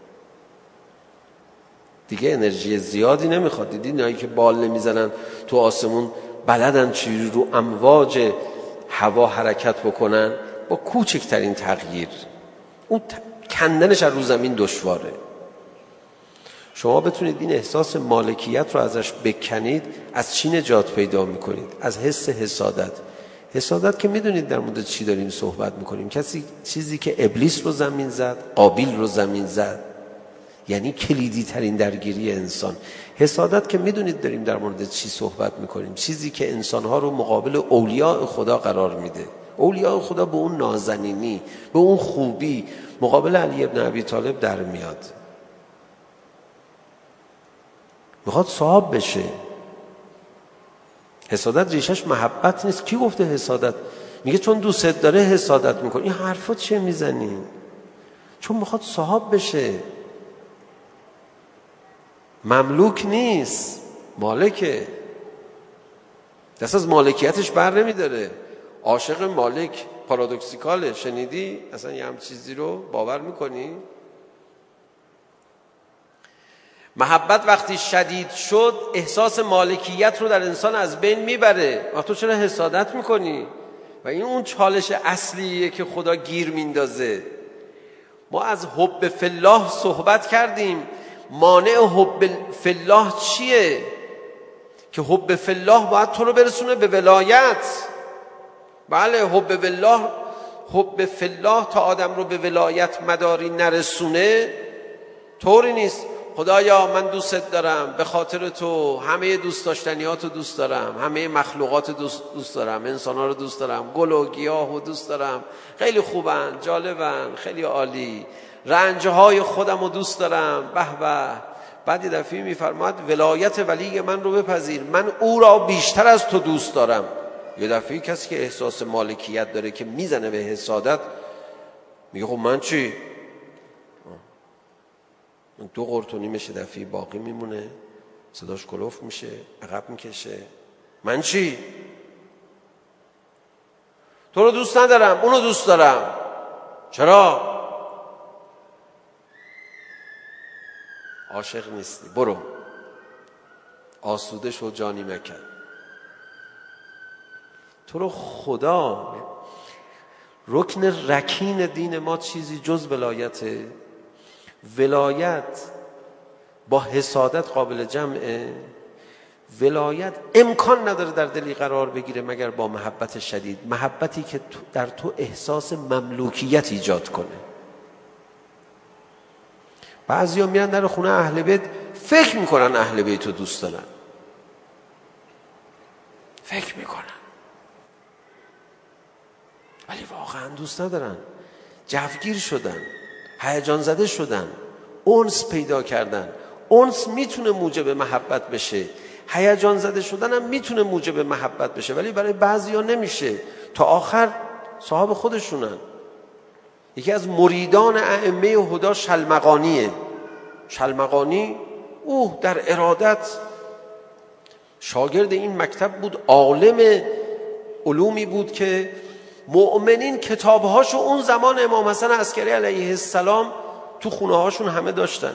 S3: دیگه انرژی زیادی نمیخواد. دیدین اینایی که بال نمیزنن تو آسمون بلدن چی رو امواج هوا حرکت بکنن با کوچکترین تغییر، اون کندنش از رو زمین دشواره. شما بتونید این احساس مالکیت رو ازش بکنید، از چی نجات پیدا میکنید؟ از حس حسادت. حسادت که میدونید در مورد چی داریم صحبت میکنیم. کسی چیزی که ابلیس رو زمین زد، قابیل رو زمین زد، یعنی کلیدی ترین درگیری انسان. حسادت که میدونید داریم در مورد چی صحبت میکنیم، چیزی که انسانها رو مقابل اولیاء خدا قرار میده. اولیاء خدا به اون نازنینی، به اون خوبی مقابل علی ابن ابی طالب در میاد، میخواد صاحب بشه. حسادت ریشش محبت نیست. کی گفته حسادت؟ میگه چون دوست داره حسادت میکنه. این حرفا چه میزنی؟ چون میخواد صاحب بشه. مملوک نیست، مالکه. دست از مالکیتش بر نمیداره. عاشق مالک پارادوکسیکاله. شنیدی؟ اصلا یه هم چیزی رو باور میکنی؟ محبت وقتی شدید شد احساس مالکیت رو در انسان از بین میبره. تو چرا حسادت میکنی؟ و این اون چالش اصلیه که خدا گیر میندازه. ما از حب فی الله صحبت کردیم. مانع حب فی الله چیه؟ که حب فی الله باید تو رو برسونه به ولایت. بله، حب فی الله، حب فی الله تا آدم رو به ولایت مداری نرسونه طوری نیست. خدایا من دوست دارم، به خاطر تو همه دوست داشتنیاتو دوست دارم، همه مخلوقات دوست, دوست دارم، انسانها رو دوست دارم، گل و گیاه رو دوست دارم، خیلی خوبن، جالبن، خیلی عالی، رنجهای خودم رو دوست دارم، به به. بعد یه دفعه میفرماد ولایت ولی من رو بپذیر، من او را بیشتر از تو دوست دارم. یه دفعه کسی که احساس مالکیت داره که میزنه به حسادت میگه خب من چی؟ دو قرتونی میشه، دفعه باقی میمونه، صداش کلوف میشه، عقب میکشه، من چی؟ تو رو دوست ندارم، اونو دوست دارم. چرا؟ عاشق نیستی، برو آسوده شو جانی مکن. تو رو خدا رکن رکین دین ما چیزی جز ولایته؟ ولایت با حسادت قابل جمعه؟ ولایت امکان نداره در دلی قرار بگیره مگر با محبت شدید، محبتی که در تو احساس مملوکیت ایجاد کنه. بعضیا میرن در خونه اهل بیت، فکر میکنن اهل بیت رو دوست دارن، فکر میکنن ولی واقعا دوست ندارن. جوگیر شدن، هیجان زده شدن، انس پیدا کردن. انس میتونه موجب محبت بشه، هیجان زده شدن هم میتونه موجب محبت بشه، ولی برای بعضیا نمیشه. تا آخر صاحب خودشونن. یکی از مریدان ائمه هدا شلمغانیه. شلمغانی اوه در ارادت شاگرد این مکتب بود، عالم علومی بود که مؤمنین کتابهاشو اون زمان امام حسن عسکری علیه السلام تو خونه هاشون همه داشتن.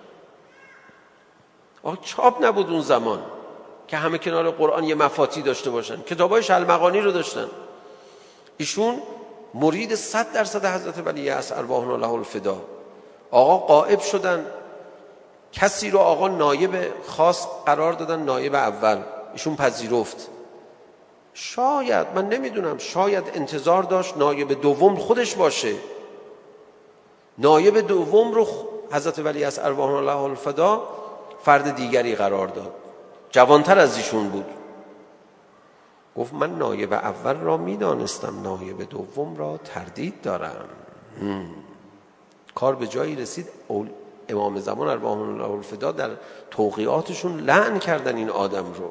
S3: آه چاپ نبود اون زمان که همه کنار قرآن یه مفاتی داشته باشن. کتابای شلمغانی رو داشتن. ایشون مرید صد درصد حضرت ولی اصل ارواحنا له الفدا. آقا غائب شدن، کسی رو آقا نایب خاص قرار دادن، نایب اول. ایشون پذیرفت. شاید من نمیدونم، شاید انتظار داشت نایب دوم خودش باشه. نایب دوم رو حضرت ولی اصل ارواحنا له الفدا فرد دیگری قرار داد، جوانتر از ایشون بود. گفت من نایب اول را میدانستم، نایب دوم را تردید دارم. هم. کار به جایی رسید امام زمان ارواحهم الله الفدا در توقیعاتشون لعن کردن این آدم رو.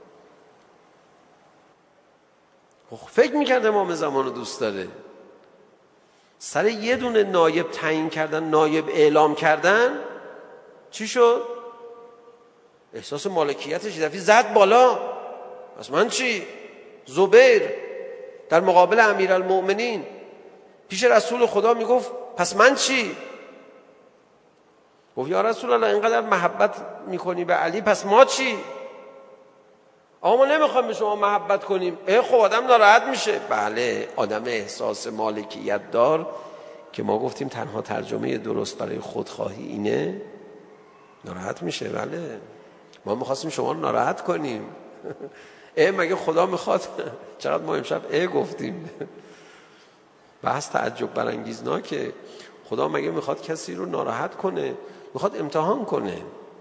S3: فکر میکرد امام زمان رو دوست داره. سر یه دونه نایب تعیین کردن، نایب اعلام کردن، چی شد؟ احساس مالکیتش دفعی زد بالا. پس من چی؟ زبیر در مقابل امیرالمؤمنین پیش رسول خدا میگفت پس من چی؟ گفت یا رسول الله اینقدر محبت میکنی به علی، پس ما چی؟ آقا ما نمیخوایم به شما محبت کنیم. اه خب آدم ناراحت میشه. بله آدم احساس مالکیت دار که ما گفتیم تنها ترجمه درست برای خودخواهی اینه، ناراحت میشه. بله ما میخواستیم شما رو ناراحت کنیم. اه مگه خدا میخواد؟ چقدر ما امشب اه گفتیم. بحث تعجب برانگیزناکه. خدا مگه میخواد کسی رو ناراحت کنه؟ میخواد امتحان کنه.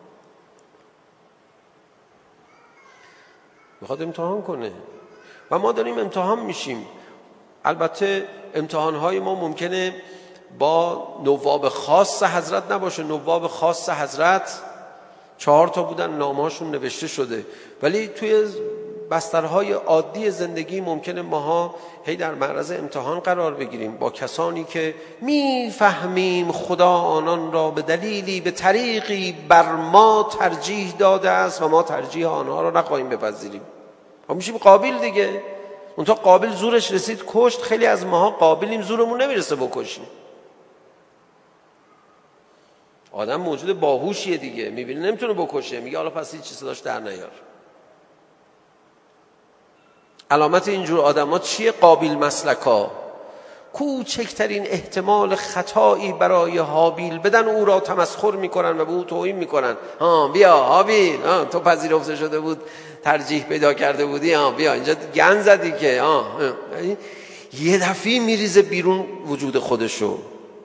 S3: میخواد امتحان کنه و ما داریم امتحان میشیم. البته امتحانهای ما ممکنه با نواب خاص حضرت نباشه. نواب خاص حضرت چهار تا بودن، نامهاشون نوشته شده، ولی توی بسترهای عادی زندگی ممکنه ماها هی در معرض امتحان قرار بگیریم با کسانی که میفهمیم خدا آنان را به دلیلی به طریقی بر ما ترجیح داده است و ما ترجیح آنها را نخواهیم بپذیریم. ما میشیم قابل دیگه. اون تا قابل زورش رسید کشت. خیلی از ماها قابلیم، زورمون نمیرسه بکشیم. آدم موجود باهوشیه دیگه، میبینه نمیتونه بکشه، میگه حالا پس هیچ چیزی صداش در نیار. علامت اینجور آدم‌ها چیه؟ قابیل مسلکا. کوچکترین احتمال خطایی برای هابیل بدن او را تمسخر میکنن و به او توهین میکنن. ها بیا هابیل، ها تو پذیرفته شده بود، ترجیح پیدا کرده بودی، ها بیا اینجا گند زدی که ها, ها. یه دفعه میریزه بیرون وجود خودشو.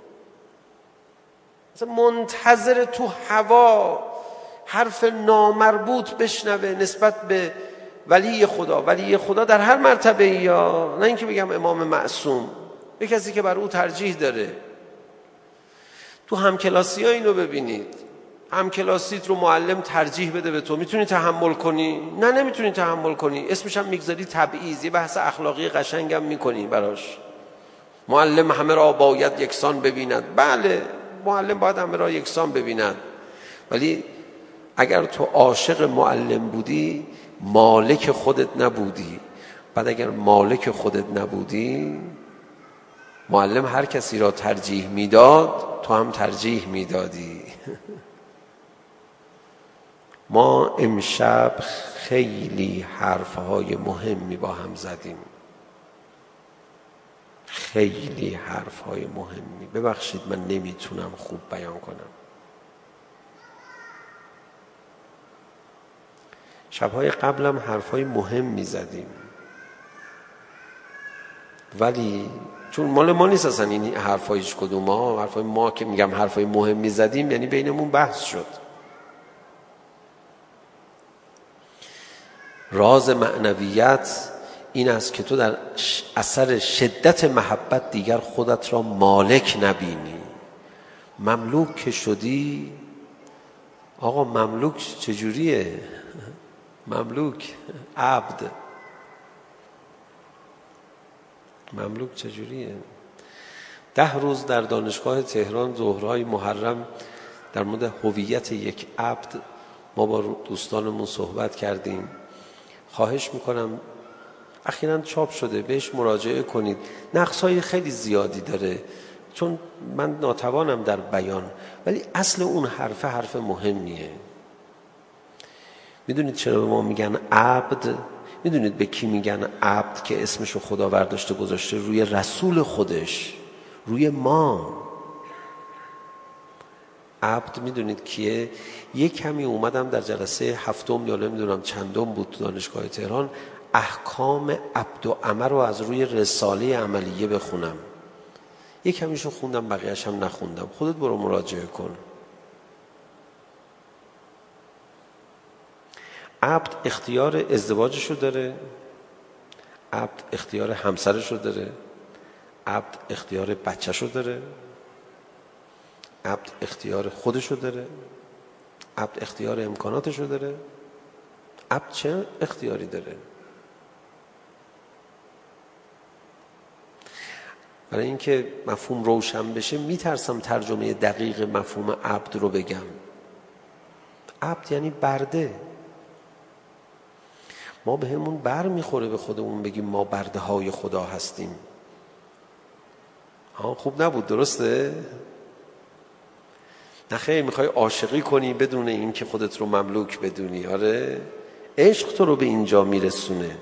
S3: مثلا منتظر تو هوا حرف نامربوط بشنوه نسبت به ولی خدا. ولی خدا در هر مرتبه، یا نه اینکه بگم امام معصوم، به کسی که بر او ترجیح داره. تو همکلاسی ها اینو ببینید. همکلاسیت رو معلم ترجیح بده به تو، میتونی تحمل کنی؟ نه نمیتونی تحمل کنی. اسمش هم میگذاری تبعیض. یه بحث اخلاقی قشنگم میکنی براش. معلم همه را باید یکسان ببیند. بله معلم باید همه را یکسان ببیند، ولی اگر تو عاشق معلم بودی مالک خودت نبودی. بعد اگر مالک خودت نبودی، معلم هر کسی را ترجیح میداد، تو هم ترجیح میدادی. ما امشب خیلی حرفهای مهمی با هم زدیم، خیلی حرفهای مهمی. ببخشید من نمیتونم خوب بیان کنم. شبهای قبلم حرفهای مهم میزدیم، ولی چون مال ما نیست اصلا این حرفای هیچ کدوم ها. حرفای ما که میگم حرفای مهم میزدیم یعنی بینمون بحث شد. راز معنویت این است که تو در اثر شدت محبت دیگر خودت را مالک نبینی. مملوک که شدی، آقا مملوک چجوریه؟ مملوک عبد، مملوک چجوریه؟ ده روز در دانشگاه تهران ظهرهای محرم در مورد هویت یک عبد ما با دوستانمون صحبت کردیم. خواهش میکنم اخیراً چاپ شده، بهش مراجعه کنید. نقصهای خیلی زیادی داره چون من ناتوانم در بیان، ولی اصل اون حرف حرف مهمیه. میدونید چرا به ما میگن عبد؟ میدونید به کی میگن عبد که اسمشو خدا برداشته گذاشته روی رسول خودش، روی ما؟ عبد میدونید کیه؟ یک کمی اومدم در جلسه هفتم یا نمیدونم چندم بود دانشگاه تهران، احکام عبد و امر رو از روی رساله عملیه بخونم. یک کمیشو خوندم، بقیه‌اش هم نخوندم. خودت برو مراجعه کن. عبد اختیار ازدواجشو داره، عبد اختیار همسرشو داره، عبد اختیار بچه‌شو داره، عبد اختیار خودشو داره، عبد اختیار امکاناتشو داره. عبد چه اختیاری داره؟ برای اینکه مفهوم روشن بشه میترسم ترجمه دقیق مفهوم عبد رو بگم. عبد یعنی برده. ما به همون بر میخوره به خودمون بگیم ما برده های خدا هستیم. ها خوب نبود، درسته؟ نخیر، میخوای عاشقی کنی بدون این که خودت رو مملوک بدونی. آره، عشق تو رو به اینجا میرسونه.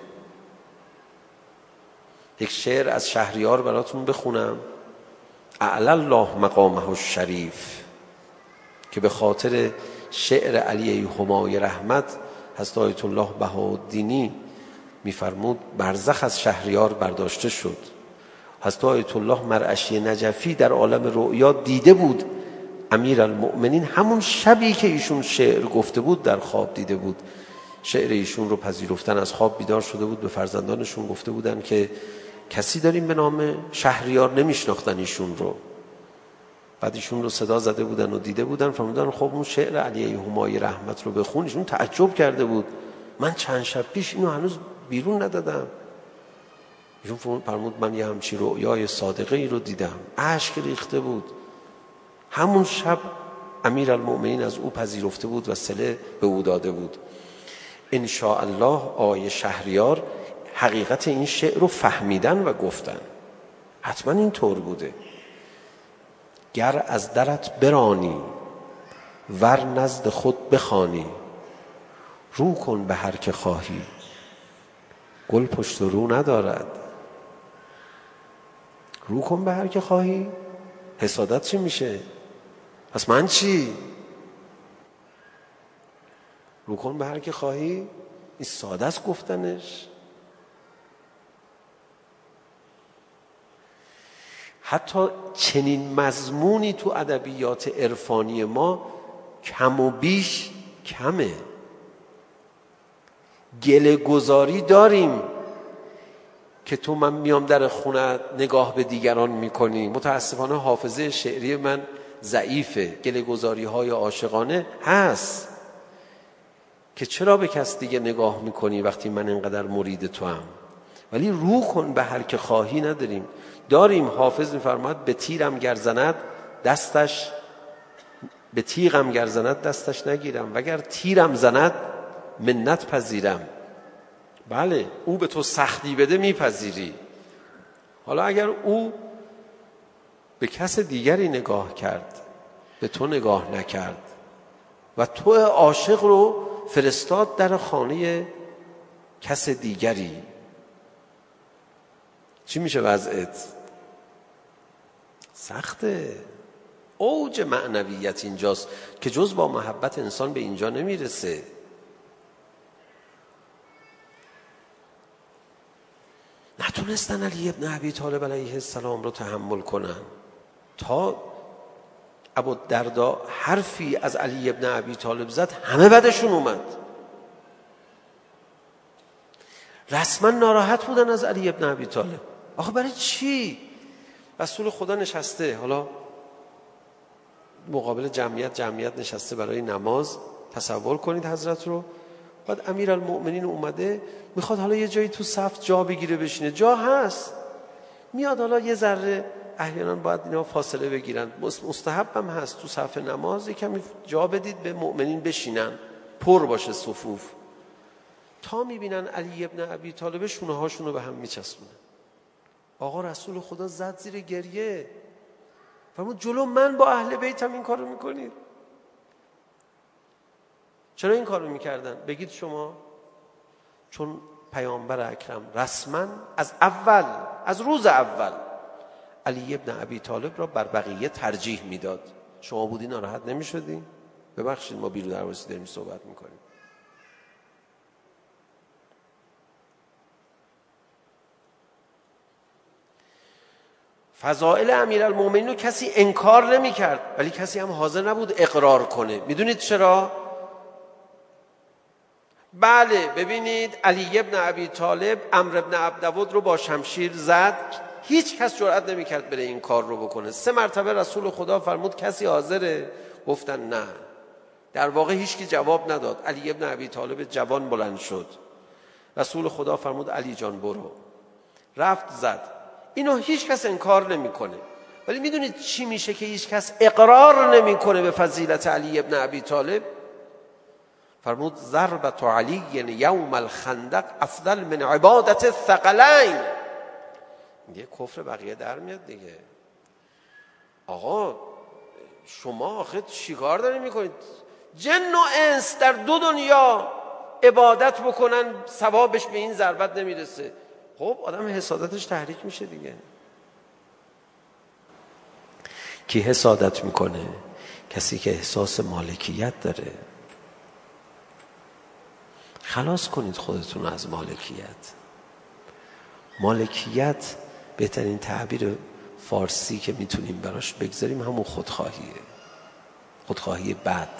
S3: یک شعر از شهریار براتون بخونم. اعلی الله مقامه الشریف، که به خاطر شعر علی همای رحمت حضرت آیت الله بهاءالدینی میفرمود برزخ از شهریار برداشته شد. حضرت آیت الله مرعشی نجفی در عالم رؤیا دیده بود امیرالمؤمنین، همون شبی که ایشون شعر گفته بود در خواب دیده بود. شعر ایشون رو پذیرفتن، از خواب بیدار شده بود، به فرزندانشون گفته بودن که کسی داریم به نام شهریار، نمیشناختن ایشون رو. بعد ایشون رو صدا زده بودن و دیده بودن، فرمودن خب اون شعر علی همای رحمت رو بخون. ایشون تعجب کرده بود، من چند شب پیش اینو هنوز بیرون ندادم. ایشون فرمود من یه همچی رؤیای صادقه ای رو دیدم. اشک ریخته بود. همون شب امیرالمؤمنین از او پذیرفته بود و صله به او داده بود. ان شاء الله آیه شهریار حقیقت این شعر رو فهمیدن و گفتن. حتما این طور بوده. گر از درت برانی ور نزد خود بخوانی، رو کن به هر که خواهی گل پشت و رو ندارد. رو کن به هر که خواهی، حسادت چی میشه؟ پس من چی؟ رو کن به هر که خواهی، این ساده است گفتنش. حتی چنین مضمونی تو ادبیات عرفانی ما کم و بیش کمه. گله گذاری داریم که تو من میام در خونت نگاه به دیگران میکنی. متاسفانه حافظه شعری من ضعیفه. گله گذاری های عاشقانه هست که چرا به کس دیگه نگاه میکنی وقتی من اینقدر مرید تو هم. ولی رو کن به هر که خواهی نداریم. داریم. حافظ میفرماد به تیرم گر زند دستش، به تیغم گر زند دستش نگیرم، وگر تیرم زند منت پذیرم. بله او به تو سختی بده میپذیری. حالا اگر او به کس دیگری نگاه کرد، به تو نگاه نکرد و تو عاشق رو فرستاد در خانه کس دیگری، چی میشه وضعت؟ سخته. اوج معنویت اینجاست که جز با محبت انسان به اینجا نمیرسه. نتونستن علی ابن ابی طالب علیه السلام رو تحمل کنن تا ابوالدرداء حرفی از علی ابن ابی طالب زد همه بدشون اومد. رسما ناراحت بودن از علی ابن ابی طالب. آخه برای چی؟ رسول خدا نشسته، حالا مقابل جمعیت جمعیت نشسته برای نماز، تصور کنید حضرت رو. بعد امیرالمؤمنین اومده میخواد حالا یه جایی تو صف جا بگیره بشینه، جا هست، میاد حالا یه ذره احیانا باید اینا فاصله بگیرن، مستحب هم هست تو صف نماز کمی جا بدید به مؤمنین بشینن، پر باشه صفوف. تا میبینن علی ابن ابی طالب شونه هاشونو به هم میچسبونه. آقا رسول خدا زد زیر گریه، فرمود جلو من با اهل بیتم این کارو میکنید؟ چرا این کارو میکردن؟ بگید شما. چون پیامبر اکرم رسما از اول، از روز اول علی ابن ابی طالب را بر بقیه ترجیح میداد. شما بودی ناراحت نمیشدی؟ ببخشید ما بیرون درواسی داریم صحبت میکنیم. فضائل امیرالمومنین رو کسی انکار نمی کرد، ولی کسی هم حاضر نبود اقرار کنه. میدونید چرا؟ بله ببینید علی ابن ابی طالب عمرو ابن عبدود رو با شمشیر زد، هیچ کس جرئت نمی کرد بره این کار رو بکنه. سه مرتبه رسول خدا فرمود کسی حاضره؟ گفتن نه. در واقع هیچ کی جواب نداد. علی ابن ابی طالب جوان بلند شد، رسول خدا فرمود علی جان برو. رفت زد. اینو هیچ کس انکار نمیکنه، ولی میدونید چی میشه که هیچ کس اقرار نمیکنه به فضیلت علی ابن ابی طالب؟ فرمود ضربت علی یوم الخندق افضل من عبادت الثقلین. دیگه کفر بقیه در میاد دیگه. آقا شما آخه چیکار دارین میکنید؟ جن و انس در دو دنیا عبادت بکنن ثوابش به این ضربت نمیرسه. خب آدم حسادتش تحریک میشه دیگه. کی حسادت میکنه؟ کسی که احساس مالکیت داره. خلاص کنید خودتون از مالکیت. مالکیت بهترین تعبیر فارسی که میتونیم براش بگذاریم همون خودخواهیه، خودخواهی بد.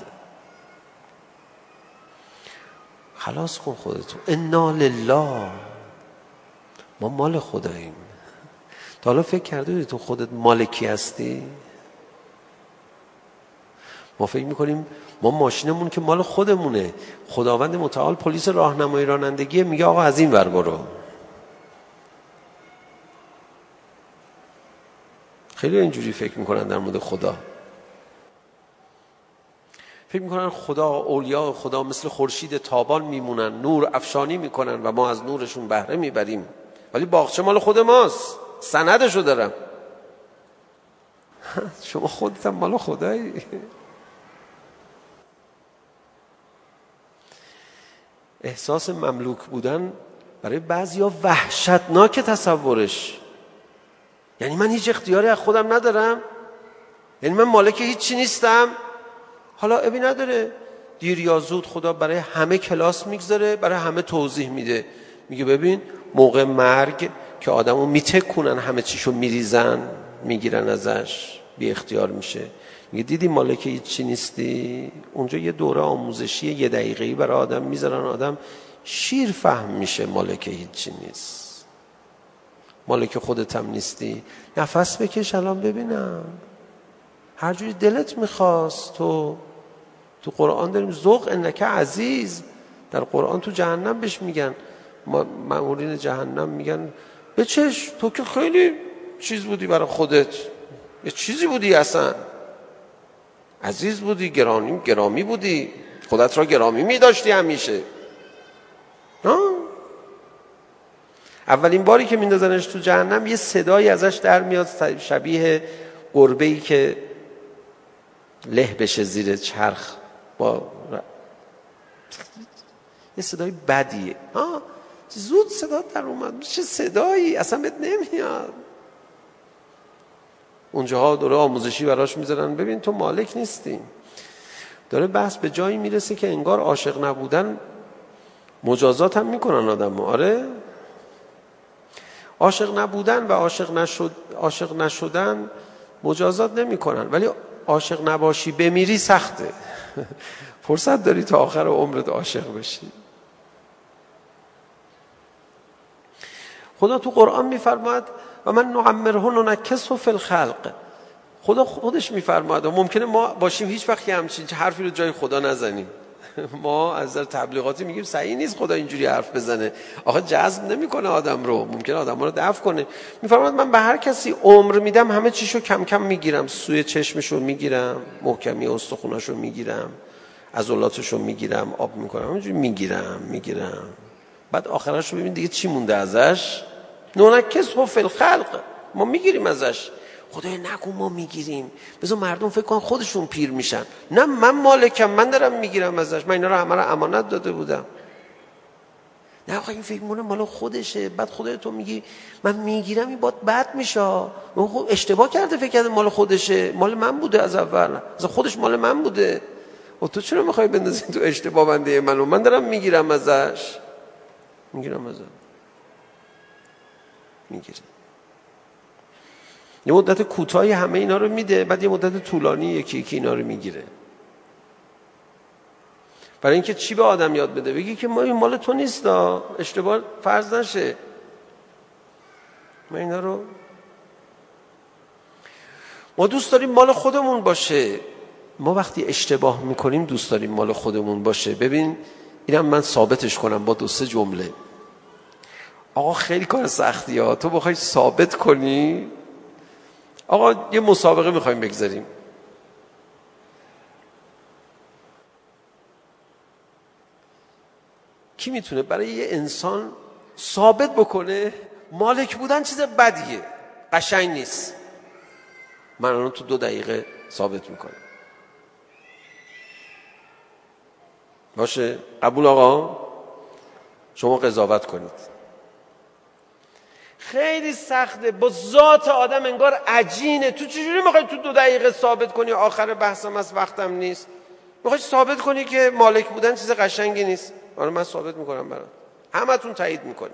S3: خلاص کن خودتون. انا لله، ما مال خداییم. تا حالا فکر کرده بودی تو خودت مالکی هستی؟ ما فکر میکنیم ما ماشینمون که مال خودمونه، خداوند متعال پلیس راهنمایی رانندگی میگه آقا از این ور برو. خیلی اینجوری فکر میکنن در مورد خدا. فکر میکنن خدا، اولیاء خدا مثل خورشید تابان میمونن، نور افشانی میکنن و ما از نورشون بهره میبریم، ولی باغچه مال خود ماست، سندشو دارم. شما خودت هم مال خدایی. احساس مملوک بودن برای بعضیا وحشتناک تصورش. یعنی من هیچ اختیاری از خودم ندارم، یعنی من مالک هیچی نیستم. حالا ابی نداره، دیر یا زود خدا برای همه کلاس میگذاره، برای همه توضیح میده. میگه ببین موقع مرگ که آدمو میتکونن همه چیشو میریزن میگیرن ازش، بی اختیار میشه. میگه دیدی مالک هیچی نیستی؟ اونجا یه دوره آموزشی یه دقیقه‌ای برای آدم میذارن، آدم شیر فهم میشه مالک هیچی نیست. مالک خودت هم نیستی. نفس بکش الان ببینم، هر جوری دلت میخواست. تو تو قرآن داریم ذوق انک عزیز. در قرآن تو جهنم بهش میگن، مأمورین جهنم میگن بچش، تو که خیلی چیز بودی برای خودت، یه چیزی بودی، اصلا عزیز بودی، گرامی گرامی بودی، خودت را گرامی میداشتی همیشه. اولین باری که میندازنش تو جهنم یه صدایی ازش در میاد شبیه گربه‌ای که له بشه زیر چرخ، با یه صدای بدیه. آه زود صدا در اومد، چه صدایی، اصلا بهت نمیاد. اونجاها دوره آموزشی براش میذارن، ببین تو مالک نیستی. داره بحث به جایی میرسه که انگار عاشق نبودن مجازات هم میکنن آدم. آره عاشق نبودن و عاشق نشد عاشق نشدن مجازات نمیکنن، ولی عاشق نباشی بمیری سخته. فرصت داری تا آخر عمرت عاشق بشی. خدا تو قرآن میفرماید و من نعمره ننکسه فی الخلق. خدا خودش میفرماید و ممکنه ما باشیم هیچ وقت همچین حرفی رو جای خدا نزنیم. ما از نظر تبلیغاتی میگیم صحیح نیست خدا اینجوری حرف بزنه، آخه جذب نمیکنه آدم رو، ممکنه آدم رو دفع کنه. میفرماید من به هر کسی عمر میدم همه چیشو کم کم میگیرم، سوی چشمشو میگیرم، محکمی استخوناشو میگیرم، عضلاتشو میگیرم، آب میکنم، اینجوری میگیرم میگیرم بعد آخرش رو ببین دیگه چی مونده ازش. ننکسه فی الخلق، ما میگیریم ازش. خدای نگو ما میگیریم، بذار مردم فکر کنن خودشون پیر میشن. نه من مالکم، من دارم میگیرم ازش، من اینا رو همه رو امانت داده بودم. نه آخه این فکر مونه مال خودشه، بعد خدای تو میگی من میگیرم این باد بد میشه. خب اشتباه کرده، فکر کرده مال خودشه، مال من بوده از اول، از خودش مال من بوده. و تو چرا میخوای بندازی تو اشتباه بنده منو؟ من دارم میگیرم ازش، میگیرم ازش میگیرم. یه مدت کوتاهی همه اینا رو میده، بعد یه مدت طولانی یکی یکی اینا رو میگیره. برای اینکه چی به آدم یاد بده؟ بگی که ما این مال تو نیست، اشتباه فرض نشه. ما اینا رو ما دوست داریم مال خودمون باشه. ما وقتی اشتباه میکنیم دوست داریم مال خودمون باشه. ببین اینم من ثابتش کنم با دو سه جمله. آقا خیلی کار سختی ها، تو بخوای ثابت کنی. آقا یه مسابقه میخوایم بگذاریم، کی میتونه برای یه انسان ثابت بکنه مالک بودن چیز بدیه، قشنگ نیست؟ من الان تو دو دقیقه ثابت میکنم. باشه قبول آقا؟ شما قضاوت کنید. خیلی سخته، با ذات آدم انگار عجینه. تو چجوری میخوای تو دو دقیقه ثابت کنی آخر بحثم از وقتم نیست؟ میخوای ثابت کنی که مالک بودن چیز قشنگی نیست؟ آره من ثابت میکنم برات، همتون تایید میکنی.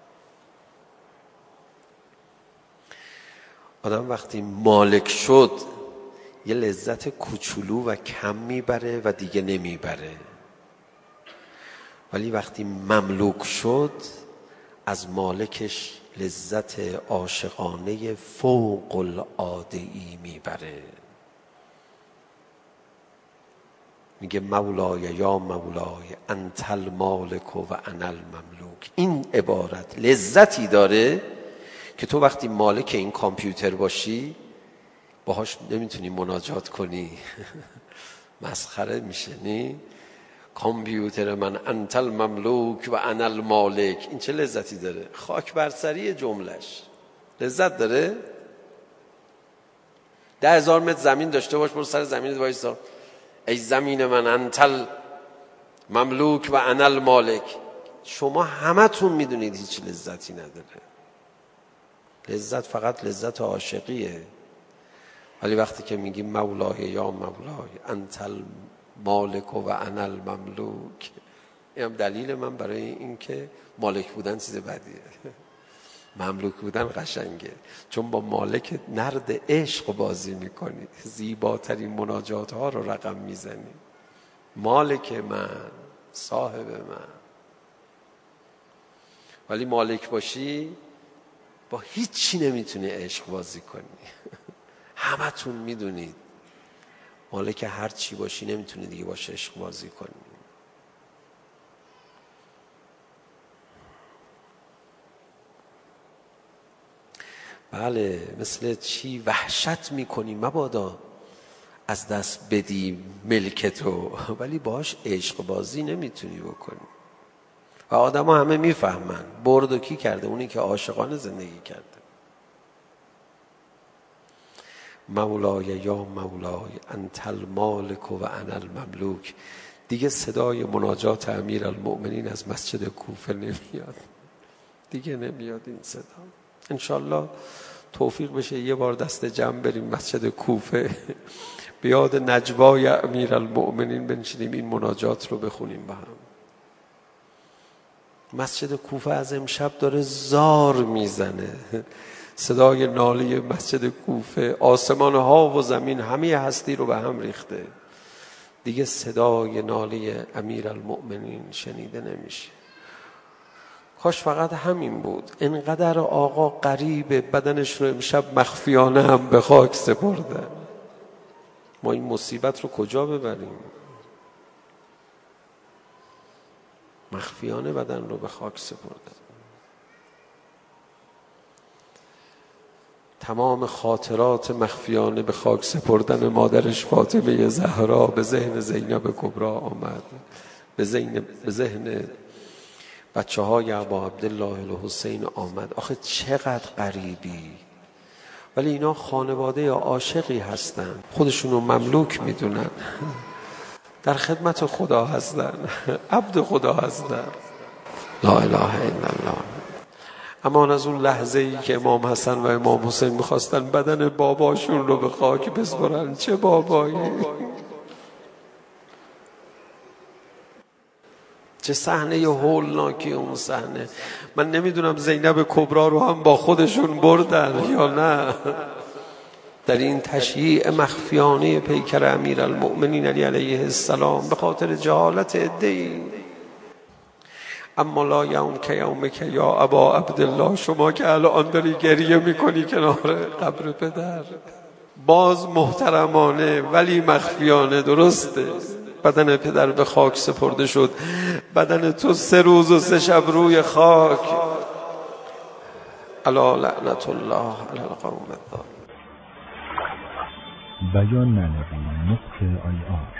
S3: آدم وقتی مالک شد یه لذت کوچولو و کم میبره و دیگه نمیبره، ولی وقتی مملوک شد از مالکش لذت عاشقانه فوق العاده‌ای میبره. میگه مولای یا مولای انت المالک و انا المملوک. این عبارت لذتی داره که تو وقتی مالک این کامپیوتر باشی باهاش نمیتونی مناجات کنی. مسخره میشه نی؟ کامپیوتر من انت المملوک و انا المالک، این چه لذتی داره؟ خاک بر سری جملش لذت داره. ده هزار متر زمین داشته باش، برو سر زمینت وایسا، ای زمین من انت المملوک و انا المالک. شما همتون میدونید هیچ لذتی نداره. لذت فقط لذت عاشقیه. ولی وقتی که میگی مولای یا مولای انت المالک و انا المملوک، این هم دلیل من برای این که مالک بودن چیز بدیه، مملوک بودن قشنگه. چون با مالک نرد عشق بازی میکنی، زیباترین مناجات ها رو رقم میزنی. مالک من، صاحب من. ولی مالک باشی با هیچی نمیتونی عشق بازی کنی. همتون میدونید مالک هر چی باشی نمیتونی دیگه باشه عشق بازی کنی. بله، مثل چی وحشت میکنی مبادا از دست بدی ملکتو، ولی باش عشق بازی نمیتونی بکنی. و آدم ها همه میفهمن برد و کی کرده، اونی که عاشقانه زندگی کرده. مولای یا مولای انت المالک و انا المملوک. دیگه صدای مناجات امیرالمؤمنین از مسجد کوفه نمیاد، دیگه نمیاد این صدا. انشالله توفیق بشه یه بار دست جمع بریم مسجد کوفه، به یاد نجوای امیرالمؤمنین بنشینیم این مناجات رو بخونیم با هم. مسجد کوفه از امشب داره زار میزنه، صدای ناله مسجد کوفه آسمان ها و زمین همه هستی رو به هم ریخته. دیگه صدای ناله امیرالمؤمنین شنیده نمیشه. کاش فقط همین بود. انقدر آقا غریبه، بدنش رو امشب مخفیانه هم به خاک سپردن. ما این مصیبت رو کجا ببریم؟ مخفیانه بدن رو به خاک سپردن. تمام خاطرات مخفیانه به خاک سپردن مادرش فاطمه زهرا به ذهن زینب کبری آمد، به ذهن به ذهن بچه های ابا عبدالله الحسین آمد. آخه چقدر غریبی، ولی اینا خانواده عاشقی هستن، خودشونو مملوک میدونن، در خدمت خدا هستن، عبد خدا هستن. لا اله الا الله. اما از اون لحظه ای که امام حسن و امام حسین میخواستن بدن باباشون رو به خاک بسپرن، چه بابایی، چه صحنه هولناکی اون صحنه. من نمیدونم زینب کبری رو هم با خودشون بردن یا نه. در این تشییع مخفیانه پیکر امیرالمؤمنین علی علیه السلام به خاطر جهالت عده‌ای. اما لا یوم که یوم که یا ابا عبدالله، شما که الان داری گریه میکنی کنار قبر پدر، باز محترمانه ولی مخفیانه، درسته بدن پدر به خاک سپرده شد، بدن تو سه روز و سه شب روی خاک. الا لعنت الله علی القوم الظالمین.
S1: بیان معنوی نقطه آی آر